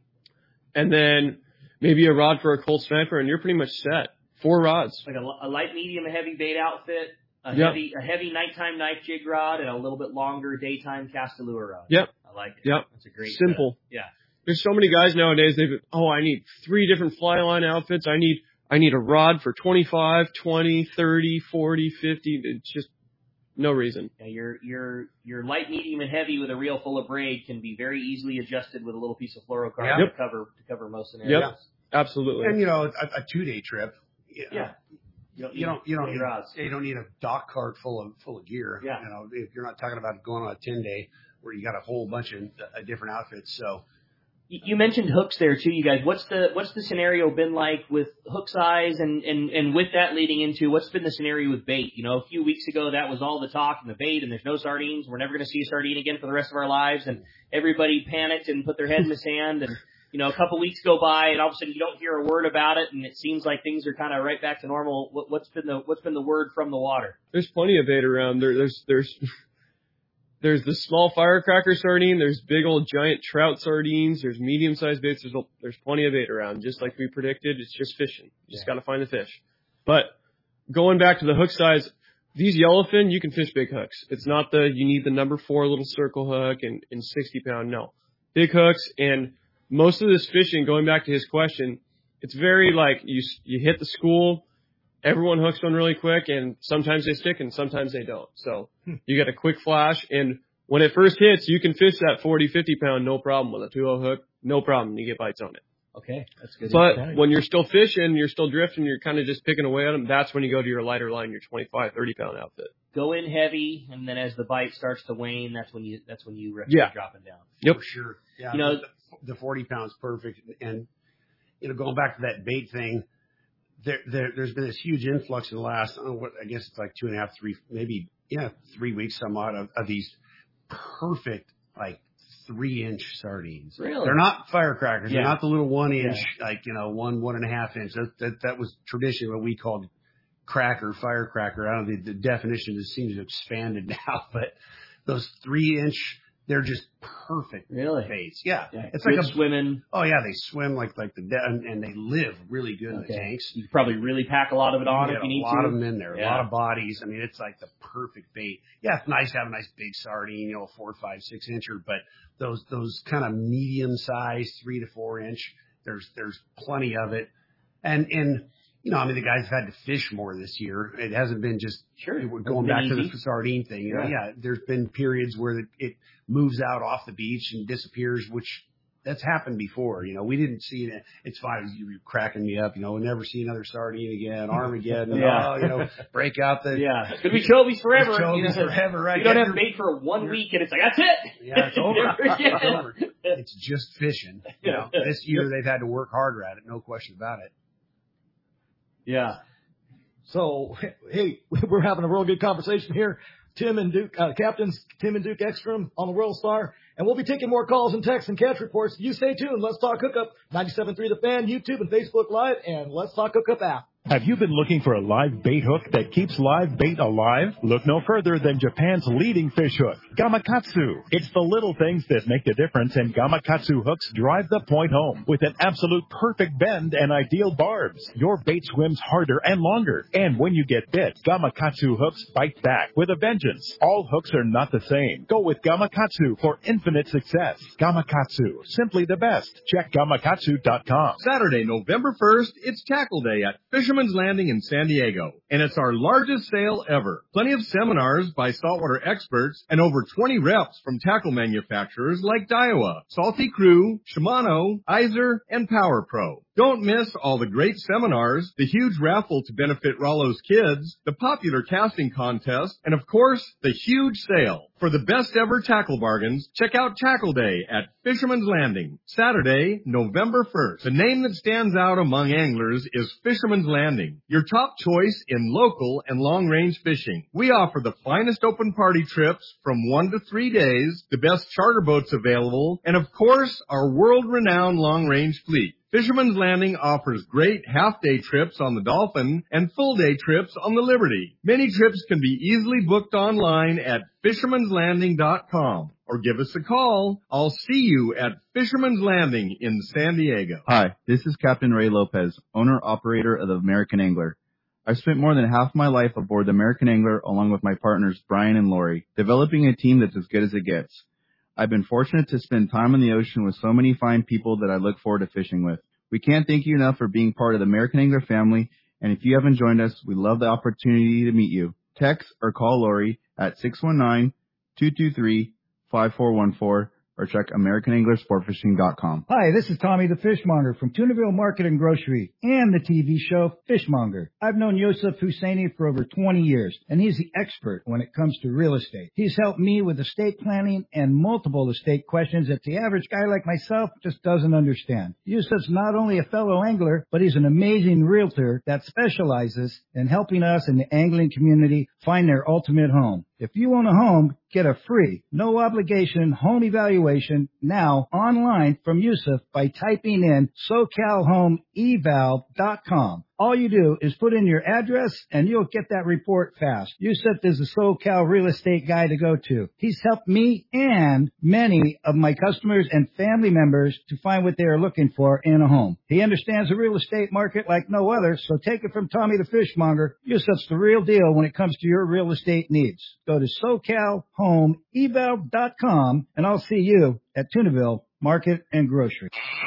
And then maybe a rod for a Colt Sniper, and you're pretty much set. Four rods. Like a, a light, medium, a heavy bait outfit, a Yep. heavy a heavy nighttime knife jig rod, and a little bit longer daytime cast a lure rod. Yep. I like it. Yep. That's a great Simple. Uh, yeah. There's so many guys nowadays, they've, oh, I need three different fly line outfits. I need, I need a rod for twenty-five, twenty, thirty, forty, fifty. It's just no reason. Yeah, your your your light, medium, and heavy with a reel full of braid can be very easily adjusted with a little piece of fluorocarbon Yep. to cover to cover most scenarios. Yep. Absolutely. And you know, a, a two day trip. You know, Yeah. You don't, you don't, you don't Twenty need, rods. you don't need a dock cart full of, full of gear. Yeah. You know, if you're not talking about going on a ten day where you got a whole bunch of uh, different outfits. So, You you mentioned hooks there too, you guys. What's the what's the scenario been like with hook size, and, and, and with that leading into what's been the scenario with bait? You know, a few weeks ago that was all the talk and the bait, and there's no sardines. We're never going to see a sardine again for the rest of our lives, and everybody panicked and put their head in the sand. And you know, a couple weeks go by, and all of a sudden you don't hear a word about it, and it seems like things are kind of right back to normal. What, what's been the what's been the word from the water? There's plenty of bait around. There, there's, there's, there's the small firecracker sardine. There's big old giant trout sardines. There's medium sized baits. There's, a- there's plenty of bait around. Just like we predicted, it's just fishing. You just got to find the fish. But going back to the hook size, these yellowfin, you can fish big hooks. It's not the, you need the number four little circle hook and, and sixty pound. No. Big hooks. And most of this fishing, going back to his question, it's very like you, you hit the school, everyone hooks one really quick, and sometimes they stick and sometimes they don't. So you get a quick flash, and when it first hits, you can fish that forty, fifty pound, no problem with a two oh hook, no problem. You get bites on it. Okay, that's good. But insight. when you're still fishing, you're still drifting, you're kind of just picking away at them, that's when you go to your lighter line, your twenty-five, thirty pound outfit. Go in heavy, and then as the bite starts to wane, that's when you that's when you recommend Yeah. dropping down. Yep. for sure. Yeah. You know- the, the forty pounds perfect. And, you know, going back to that bait thing, there, there, there's been this huge influx in the last, I don't know what, I guess it's like two and a half, three, maybe, yeah, three weeks somewhat of, of these perfect, like, three inch sardines. Really? They're not firecrackers. Yeah. They're not the little one inch, Yeah. like, you know, one, one and a half inch. That, that, that was traditionally what we called cracker, firecracker. I don't know, the, the definition just seems to have expanded now, but those three inch they're just perfect really? baits. Yeah. yeah. It's Good like a swimming. Oh yeah, they swim like like the de- and, and they live really good Okay. in the tanks. You could probably really pack a lot of it on you if you need to. A lot to. of them in there, yeah. a lot of bodies. I mean, it's like the perfect bait. Yeah, it's nice to have a nice big sardine, you know, a four, five, six incher, but those those kind of medium size, three to four inch, there's there's plenty of it. And and you know, I mean, the guys have had to fish more this year. It hasn't been just sure. going back to the sardine thing. You know, yeah. yeah, there's been periods where it, it moves out off the beach and disappears, which that's happened before. You know, we didn't see it. It's fine. You were cracking me up. You know, we'll never see another sardine again. Armageddon. yeah. Oh, you know, break out the. Yeah. It's going to be Chobe's forever. Chobe's you know, forever, right? You don't yeah, have bait for one week and it's like, that's it. Yeah, it's over. it's over. It's just fishing. You know, this year they've had to work harder at it. No question about it. Yeah. So, hey, we're having a real good conversation here. Tim and Duke, uh, captains Tim and Duke Ekstrom on the Royal Star. And we'll be taking more calls and texts and catch reports. You stay tuned. Let's Talk Hookup, ninety-seven point three The Fan, YouTube and Facebook Live, and Let's Talk Hookup app. Have you been looking for a live bait hook that keeps live bait alive? Look no further than Japan's leading fish hook, Gamakatsu. It's the little things that make the difference, and Gamakatsu hooks drive the point home with an absolute perfect bend and ideal barbs. Your bait swims harder and longer, and when you get bit, Gamakatsu hooks bite back with a vengeance. All hooks are not the same. Go with Gamakatsu for infinite success. Gamakatsu, simply the best. Check gamakatsu dot com. Saturday, November first, it's Tackle Day at Fisherman's Landing in San Diego, and it's our largest sale ever. Plenty of seminars by saltwater experts and over twenty reps from tackle manufacturers like Daiwa, Salty Crew, Shimano, Iser, and Power Pro. Don't miss all the great seminars, the huge raffle to benefit Rollo's kids, the popular casting contest, and of course, the huge sale. For the best ever tackle bargains, check out Tackle Day at Fisherman's Landing, Saturday, November first. The name that stands out among anglers is Fisherman's Landing, your top choice in local and long-range fishing. We offer the finest open party trips from one to three days, the best charter boats available, and of course, our world-renowned long-range fleet. Fisherman's Landing offers great half-day trips on the Dolphin and full-day trips on the Liberty. Many trips can be easily booked online at fishermans landing dot com or give us a call. I'll see you at Fisherman's Landing in San Diego. Hi, this is Captain Ray Lopez, owner-operator of the American Angler. I've spent more than half my life aboard the American Angler along with my partners Brian and Lori, developing a team that's as good as it gets. I've been fortunate to spend time on the ocean with so many fine people that I look forward to fishing with. We can't thank you enough for being part of the American Angler family, and if you haven't joined us, we'd love the opportunity to meet you. Text or call Lori at six one nine, two two three, five four one four or check American Angler Sport Fishing dot com. Hi, this is Tommy the Fishmonger from Tunaville Market and Grocery and the T V show Fishmonger. I've known Yosef Husseini for over twenty years, and he's the expert when it comes to real estate. He's helped me with estate planning and multiple estate questions that the average guy like myself just doesn't understand. Yosef's not only a fellow angler, but he's an amazing realtor that specializes in helping us in the angling community find their ultimate home. If you own a home, get a free, no obligation home evaluation now online from Yusuf by typing in socal home eval dot com. All you do is put in your address and you'll get that report fast. Yusuf is the SoCal real estate guy to go to. He's helped me and many of my customers and family members to find what they are looking for in a home. He understands the real estate market like no other, so take it from Tommy the Fishmonger. Yusuf's the real deal when it comes to your real estate needs. Go to socal home eval dot com and I'll see you at Tunaville Market and Grocery.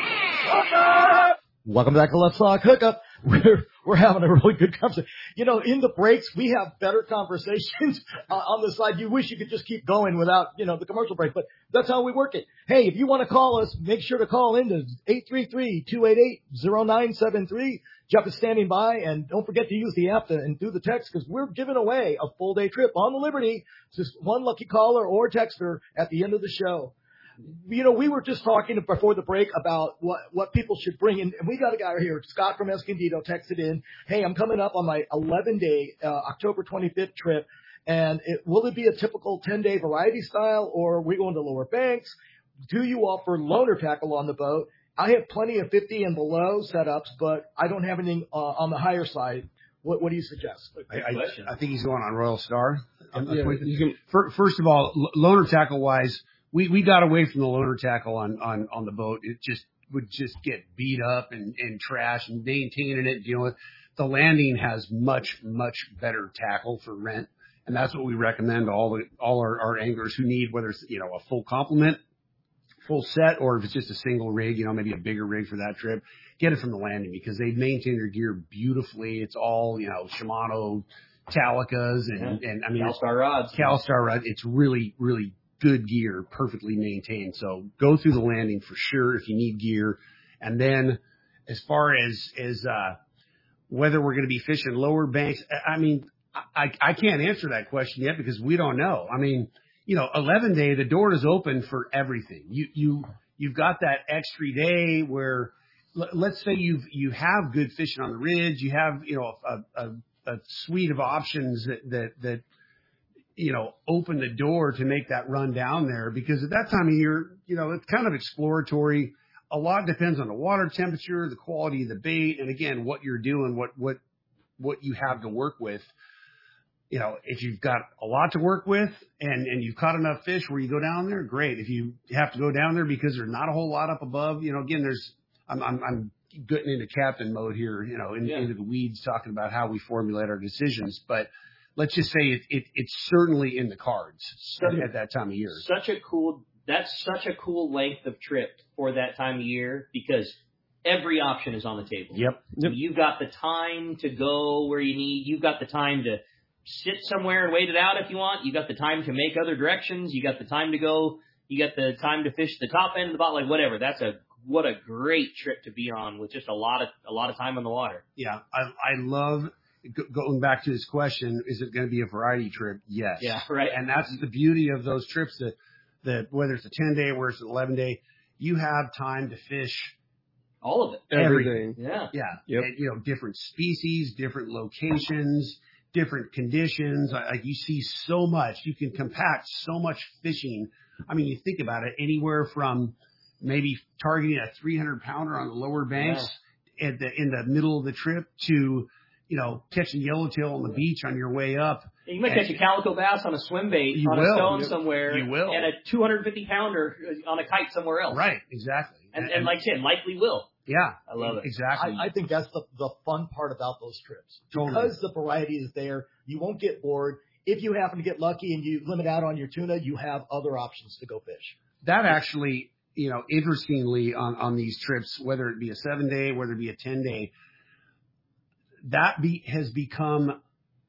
Welcome back to Let's Talk Hookup. We're, we're having a really good conversation. You know, in the breaks, we have better conversations uh, on the side. You wish you could just keep going without, you know, the commercial break, but that's how we work it. Hey, if you want to call us, make sure to call in to eight three three, two eight eight, zero nine seven three. Jeff is standing by, and don't forget to use the app to, and do the text, because we're giving away a full day trip on the Liberty. It's just one lucky caller or texter at the end of the show. You know, we were just talking before the break about what, what people should bring in. And we got a guy here, Scott from Escondido, texted in, hey, I'm coming up on my eleven day, uh, October twenty-fifth trip. And it, will it be a typical ten day variety style, or are we going to Lower Banks? Do you offer loaner tackle on the boat? I have plenty of fifty and below setups, but I don't have anything uh, on the higher side. What, what do you suggest? I, I, I think he's going on Royal Star. Yeah, you can, first of all, loaner tackle wise, we, we got away from the loader tackle on, on, on the boat. It just would just get beat up and, and trash and maintaining it, dealing with. The landing has much, much better tackle for rent. And that's what we recommend to all the, all our, our anglers who need, whether it's, you know, a full complement, full set, or if it's just a single rig, you know, maybe a bigger rig for that trip, get it from the landing because they maintain their gear beautifully. It's all, you know, Shimano Talicas and, yeah. and I mean, CalStar rods. CalStar rods. It's really, really good gear, perfectly maintained. So go through the landing for sure if you need gear. And then as far as, as, uh, whether we're going to be fishing lower banks, I mean, I, I can't answer that question yet because we don't know. I mean, you know, eleven day, the door is open for everything. You, you, you've got that extra day where l- let's say you've, you have good fishing on the ridge. You have, you know, a, a, a suite of options that, that, that, you know, open the door to make that run down there because at that time of year, you know, it's kind of exploratory. A lot depends on the water temperature, the quality of the bait, and again, what you're doing, what, what, what you have to work with. You know, if you've got a lot to work with and, and you've caught enough fish where you go down there, great. If you have to go down there because there's not a whole lot up above, you know, again, there's, I'm, I'm, I'm getting into captain mode here, you know, in, yeah. into the weeds talking about how we formulate our decisions, but let's just say it, it it's certainly in the cards at, at that time of year. Such a cool, that's such a cool length of trip for that time of year because every option is on the table. Yep. yep. You've got the time to go where you need. You've got the time to sit somewhere and wait it out if you want. You got the time to make other directions. You got the time to go. You got the time to fish the top end of the bottom, like whatever. That's a what a great trip to be on with just a lot of a lot of time on the water. Yeah, I I love going back to this question. Is it going to be a variety trip? Yes. Yeah. Right. And that's the beauty of those trips that that whether it's a ten day or it's an eleven day, you have time to fish. All of it. Everything. Yeah. Yeah. Yep. And, you know, different species, different locations, different conditions. Like you see so much, you can compact so much fishing. I mean, you think about it, anywhere from maybe targeting a three hundred pounder on the lower banks yeah. at the, in the middle of the trip to, you know, catching yellowtail on the beach on your way up. You might catch a calico bass on a swim bait you on will. a stone you, somewhere. You will. And a two hundred fifty pounder on a kite somewhere else. Right, exactly. And, and, and like I said, likely will. Yeah, I love it. Exactly. I, I think that's the, the fun part about those trips. Totally. Because the variety is there, you won't get bored. If you happen to get lucky and you limit out on your tuna, you have other options to go fish. That actually, you know, interestingly on, on these trips, whether it be a seven day, whether it be a ten day, that be, has become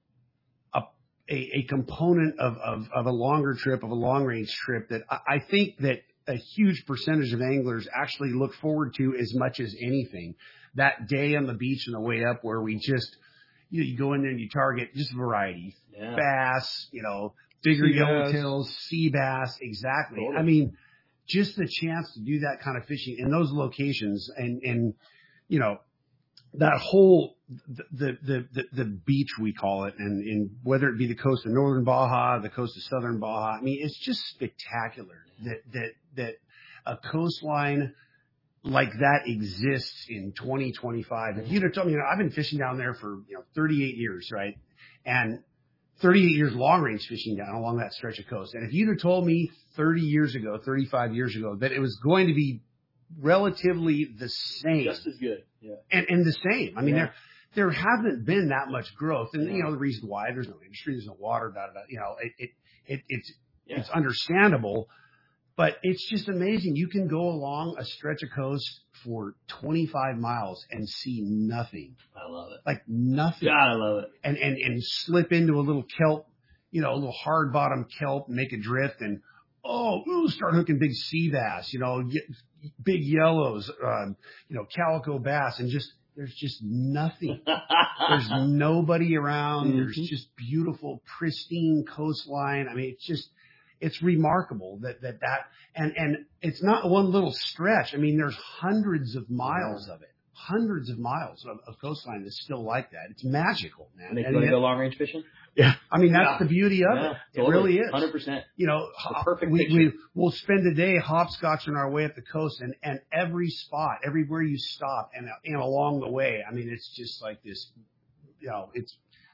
a, a, a component of, of, of a longer trip, of a long range trip that I, I think that a huge percentage of anglers actually look forward to as much as anything. That day on the beach on the way up where we just, you know, you go in there and you target just variety. Yeah. Bass, you know, bigger yellowtails, sea bass, exactly. Totally. I mean, just the chance to do that kind of fishing in those locations and, and, you know, that whole, the, the, the, the beach we call it, and, and whether it be the coast of northern Baja, the coast of southern Baja, I mean, it's just spectacular that, that, that a coastline like that exists in twenty twenty-five. If you'd have told me, you know, I've been fishing down there for, you know, thirty-eight years, right? And thirty-eight years long range fishing down along that stretch of coast. And if you'd have told me thirty years ago, thirty-five years ago, that it was going to be relatively the same. Just as good. Yeah. And, and the same. I mean, yeah. there, there hasn't been that much growth. And, yeah. you know, the reason why there's no industry, there's no water, da, da, da, you know, it, it, it it's, yeah. it's understandable, but it's just amazing. You can go along a stretch of coast for twenty-five miles and see nothing. I love it. Like nothing. God, I love it. And, and, and slip into a little kelp, you know, a little hard bottom kelp, make a drift and, oh, ooh, start hooking big sea bass, you know, big yellows, um, you know, calico bass, and just, there's just nothing. There's nobody around. Mm-hmm. There's just beautiful, pristine coastline. I mean, it's just, it's remarkable that, that, that, and, and it's not one little stretch. I mean, there's hundreds of miles yeah. of it. Hundreds of miles of, of coastline that's still like that. It's magical, man. Make you go long range fishing? Yeah. I mean, that's yeah. the beauty of yeah, it. Totally. It really is. one hundred percent. You know, the perfect we, picture. we, we'll spend a day hopscotching our way up the coast, and, and every spot, everywhere you stop and, and along the way, I mean, it's just like this, you know, it's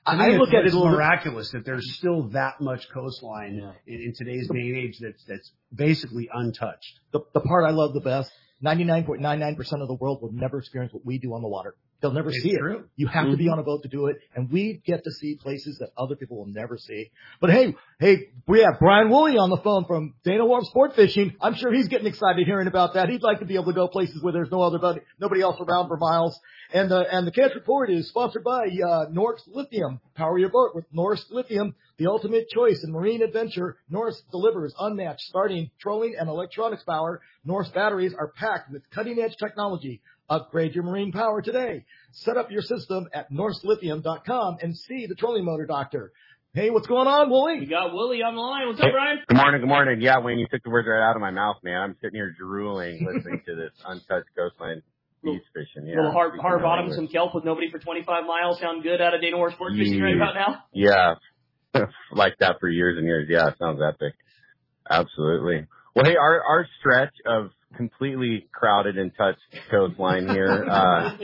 I, I look it's, at it it's a little miraculous that there's still that much coastline yeah. in, in today's day and age that's that's basically untouched. The, the part I love the best, ninety-nine point nine nine percent of the world will never experience what we do on the water. They'll never it's see true. it. You have mm-hmm. to be on a boat to do it, and we get to see places that other people will never see. But hey, hey, we have Brian Woolley on the phone from Dana Wharf Sport Fishing. I'm sure he's getting excited hearing about that. He'd like to be able to go places where there's no other buddy, nobody else around for miles. And the and the Catch Report is sponsored by uh, Norsk Lithium. Power your boat with Norsk Lithium, the ultimate choice in marine adventure. Norsk delivers unmatched starting, trolling, and electronics power. Norsk batteries are packed with cutting-edge technology. Upgrade your marine power today. Set up your system at norsk lithium dot com and see the trolling motor doctor. Hey, what's going on, Wooly? We got Wooly on the line. What's up, Brian? Good morning, good morning. Yeah, Wayne, you took the words right out of my mouth, man. I'm sitting here drooling listening to this untouched coastline beach fishing. Yeah, little hard, hard bottom, some kelp with nobody for twenty-five miles. Sound good out of Dana Wharf Sport Fishing right about now? Yeah, like that for years and years. Yeah, it sounds epic. Absolutely. Well, hey, our our stretch of completely crowded and touched coastline here, uh,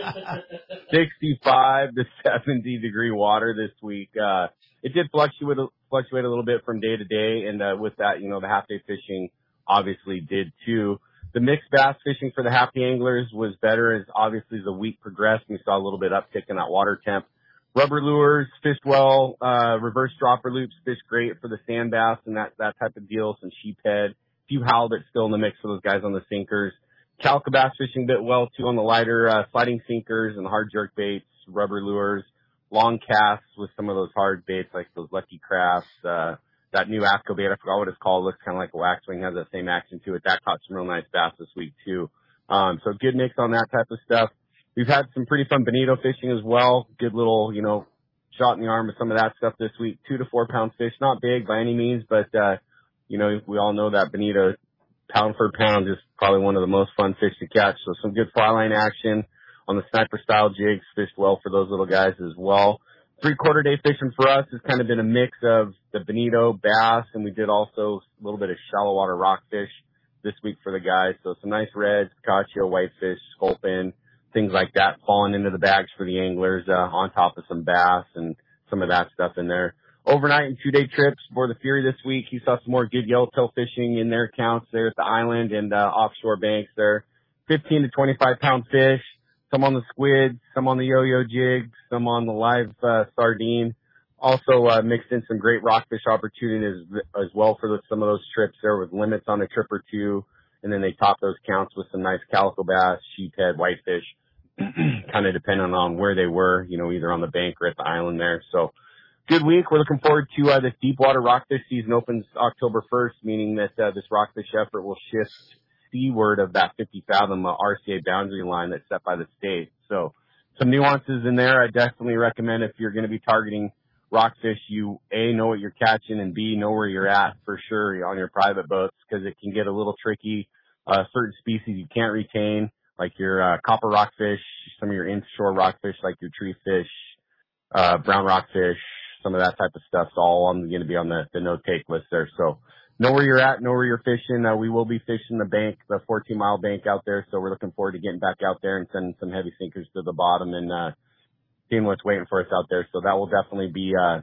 sixty-five to seventy degree water this week. Uh, it did fluctuate, fluctuate a little bit from day to day. And, uh, with that, you know, the half day fishing obviously did too. The mixed bass fishing for the half day anglers was better as obviously the week progressed. We saw a little bit uptick in that water temp. Rubber lures fished well, uh, reverse dropper loops fished great for the sand bass and that, that type of deal. Some sheephead. Few halibut still in the mix for those guys on the sinkers. Calico bass fishing bit well too on the lighter uh, sliding sinkers and the hard jerk baits, rubber lures, long casts with some of those hard baits like those Lucky Crafts. Uh, that new Asco bait, I forgot what it's called, looks kind of like a waxwing, has that same action to it. That caught some real nice bass this week too. Um, so good mix on that type of stuff. We've had some pretty fun bonito fishing as well. Good little, you know, shot in the arm with some of that stuff this week. Two to four pound fish, not big by any means, but uh you know, we all know that bonito pound for pound is probably one of the most fun fish to catch. So some good fly line action on the sniper style jigs, fished well for those little guys as well. Three quarter day fishing for us has kind of been a mix of the bonito, bass, and we did also a little bit of shallow water rockfish this week for the guys. So some nice reds, picacho, whitefish, sculpin, things like that falling into the bags for the anglers, uh, on top of some bass and some of that stuff in there. Overnight and two-day trips for the Fury this week. You saw some more good yellowtail fishing in their accounts there at the island and uh, offshore banks there. fifteen to twenty-five pound fish, some on the squid, some on the yo-yo jig, some on the live uh, sardine. Also uh, mixed in some great rockfish opportunities as well for the, some of those trips there with limits on a trip or two. And then they top those counts with some nice calico bass, sheephead, whitefish, kind of depending on where they were, you know, either on the bank or at the island there. So, good week. We're looking forward to uh, this deep water rockfish season opens October first, meaning that uh, this rockfish effort will shift seaward of that fifty fathom uh, R C A boundary line that's set by the state. So some nuances in there. I definitely recommend if you're going to be targeting rockfish, you A, know what you're catching, and B, know where you're at for sure on your private boats because it can get a little tricky. Uh, certain species you can't retain, like your uh, copper rockfish, some of your inshore rockfish like your tree fish, uh, brown rockfish, some of that type of stuff's all on going to be on the, the no-take list there. So know where you're at, know where you're fishing. Uh, we will be fishing the bank, the fourteen mile bank out there. So we're looking forward to getting back out there and sending some heavy sinkers to the bottom and, uh, seeing what's waiting for us out there. So that will definitely be, uh,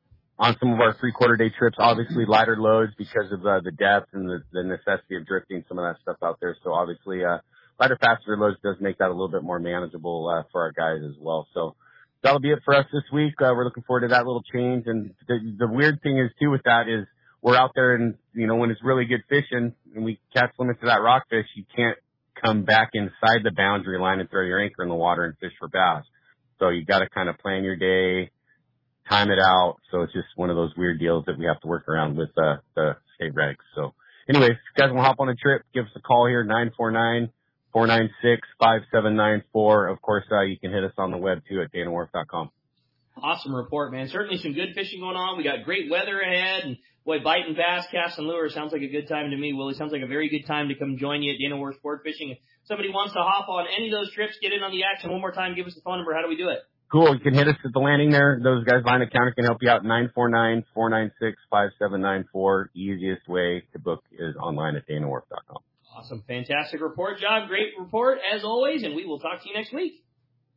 on some of our three quarter day trips, obviously lighter loads because of, uh, the depth and the, the necessity of drifting some of that stuff out there. So obviously, uh, lighter passenger loads does make that a little bit more manageable, uh, for our guys as well. So, that'll be it for us this week. Uh, we're looking forward to that little change. And the, the weird thing is too with that is we're out there and, you know, when it's really good fishing and we catch limits to that rockfish, you can't come back inside the boundary line and throw your anchor in the water and fish for bass. So you got to kind of plan your day, time it out. So it's just one of those weird deals that we have to work around with, uh, the state regs. So anyways, if you guys want to hop on a trip, give us a call here, nine four nine, four nine six, five seven nine four. Of course, uh, you can hit us on the web too at dana wharf dot com. Awesome report, man. Certainly some good fishing going on. We got great weather ahead, and boy, biting bass, casting lures sounds like a good time to me, Willie. Sounds like a very good time to come join you at Dana Wharf Sport Fishing. If somebody wants to hop on any of those trips, get in on the action. One more time, give us the phone number. How do we do it? Cool. You can hit us at the landing there. Those guys behind the counter can help you out. nine four nine, four nine six, five seven nine four. Easiest way to book is online at dana wharf dot com. Awesome. Fantastic report, John. Great report, as always, and we will talk to you next week.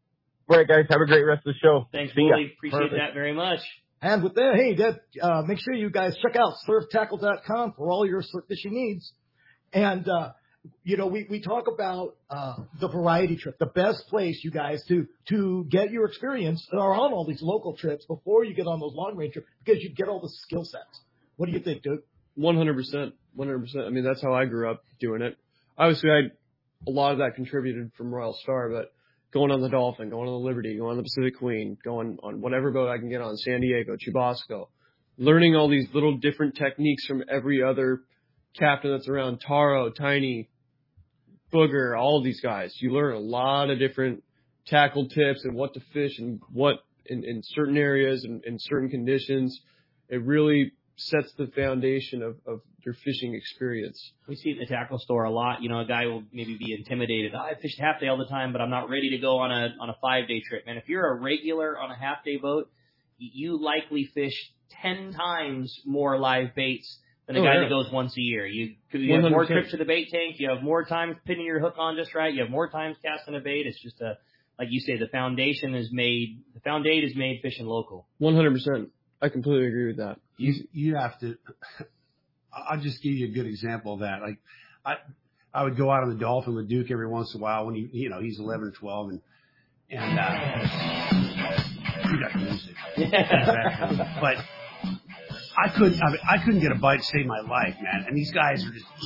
All right, guys. Have a great rest of the show. Thanks, See ya. Wooly. Appreciate Perfect. that very much. And with that, hey, that, uh, make sure you guys check out surf tackle dot com for all your surf fishing needs. And, uh, you know, we, we talk about uh, the variety trip, the best place, you guys, to to get your experience are on all these local trips before you get on those long range trips because you get all the skill sets. What do you think, dude? one hundred percent. one hundred percent. I mean, that's how I grew up doing it. Obviously, I a lot of that contributed from Royal Star, but going on the Dolphin, going on the Liberty, going on the Pacific Queen, going on whatever boat I can get on, San Diego, Chubasco, learning all these little different techniques from every other captain that's around, Taro, Tiny, Booger, all of these guys. You learn a lot of different tackle tips and what to fish and what in, in certain areas and in certain conditions. It really sets the foundation of, of your fishing experience. We see it in the tackle store a lot. You know, a guy will maybe be intimidated. Oh, I fished half day all the time, but I'm not ready to go on a on a five day trip. And if you're a regular on a half day boat, you likely fish ten times more live baits than a Oh, guy yeah. that goes once a year. You, you have more one hundred percent. trips to the bait tank. You have more times pinning your hook on just right. You have more times casting a bait. It's just a, like you say, the foundation is made. The foundation is made fishing local. one hundred percent. I completely agree with that. You you have to. I'll just give you a good example of that. Like I I would go out on the Dolphin with Duke every once in a while when he you know he's eleven or twelve and and uh, you got music. But I couldn't I, mean, I couldn't get a bite to save my life, man. And these guys are just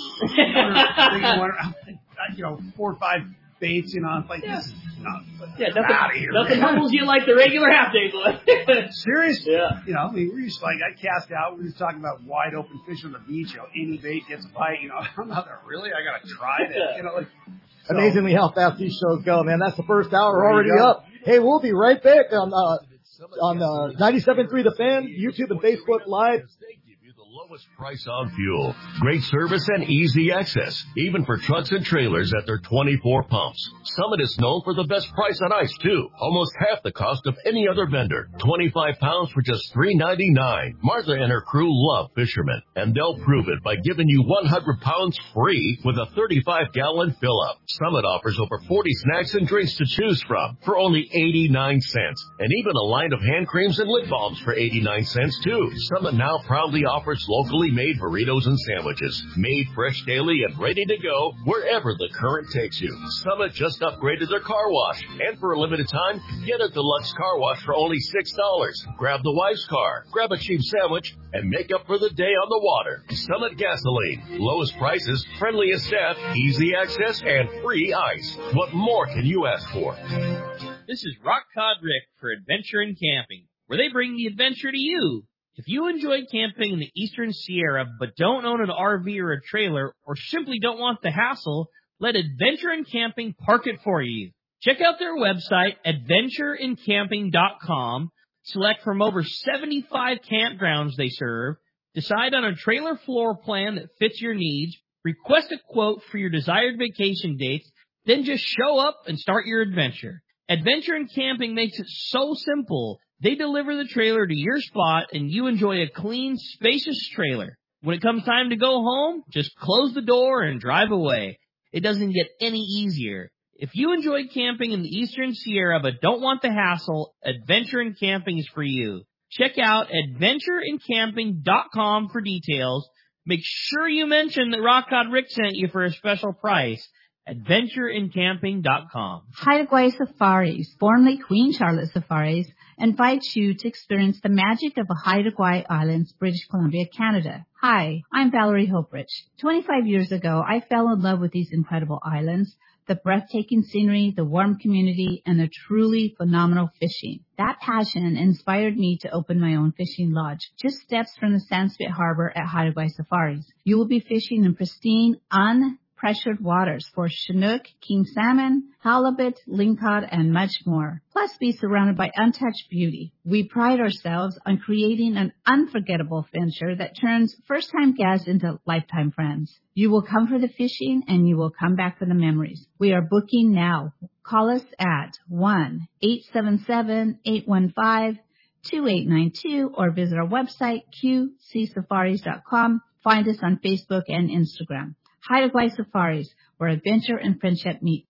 you know four or five baits, you know. I'm like, this is not, Yeah, get nothing, out of here, nothing man. humbles you like the regular half day boy. Seriously? Yeah. You know, I mean, we're just like, I cast out, we were just talking about wide open fish on the beach, you know, any bait gets a bite, you know, I'm not there, really? I gotta try it, you know, like. So, Amazingly how fast these shows go, man. That's the first hour There you already go. up. Hey, we'll be right back on uh, on uh, ninety-seven point three The Fan, YouTube and Facebook Live. Lowest price on fuel, great service, and easy access, even for trucks and trailers at their twenty-four pumps. Summit is known for the best price on ice, too. Almost half the cost of any other vendor. twenty-five pounds for just three ninety-nine. Martha and her crew love fishermen, and they'll prove it by giving you one hundred pounds free with a thirty-five gallon fill-up. Summit offers over forty snacks and drinks to choose from for only eighty-nine cents, and even a line of hand creams and lip balms for eighty-nine cents, too. Summit now proudly offers locally made burritos and sandwiches, made fresh daily and ready to go wherever the current takes you. Summit just upgraded their car wash, and for a limited time, get a deluxe car wash for only six dollars. Grab the wife's car, grab a cheap sandwich, and make up for the day on the water. Summit Gasoline, lowest prices, friendliest staff, easy access, and free ice. What more can you ask for? This is Rock Cod Rick for Adventure in Camping, where they bring the adventure to you. If you enjoy camping in the Eastern Sierra but don't own an R V or a trailer, or simply don't want the hassle, let Adventure in Camping park it for you. Check out their website, adventure in camping dot com, select from over seventy-five campgrounds they serve, decide on a trailer floor plan that fits your needs, request a quote for your desired vacation dates, then just show up and start your adventure. Adventure in Camping makes it so simple. They deliver the trailer to your spot, and you enjoy a clean, spacious trailer. When it comes time to go home, just close the door and drive away. It doesn't get any easier. If you enjoy camping in the Eastern Sierra but don't want the hassle, Adventure in Camping is for you. Check out adventure in camping dot com for details. Make sure you mention that Rock Cod Rick sent you for a special price. adventure in camping dot com. Haida Gwaii Safaris, formerly Queen Charlotte Safaris, invites you to experience the magic of the Haida Gwaii Islands, British Columbia, Canada. Hi, I'm Valerie Hoprich. twenty-five years ago, I fell in love with these incredible islands, the breathtaking scenery, the warm community, and the truly phenomenal fishing. That passion inspired me to open my own fishing lodge, just steps from the Sandspit Harbor at Haida Gwaii Safaris. You will be fishing in pristine, un pressured waters for Chinook, king salmon, halibut, lingcod, and much more. Plus be surrounded by untouched beauty. We pride ourselves on creating an unforgettable adventure that turns first-time guests into lifetime friends. You will come for the fishing and you will come back for the memories. We are booking now. Call us at one eight seven seven, eight one five, two eight nine two or visit our website q c safaris dot com. Find us on Facebook and Instagram. Haida Gwaii Safaris, where adventure and friendship meet.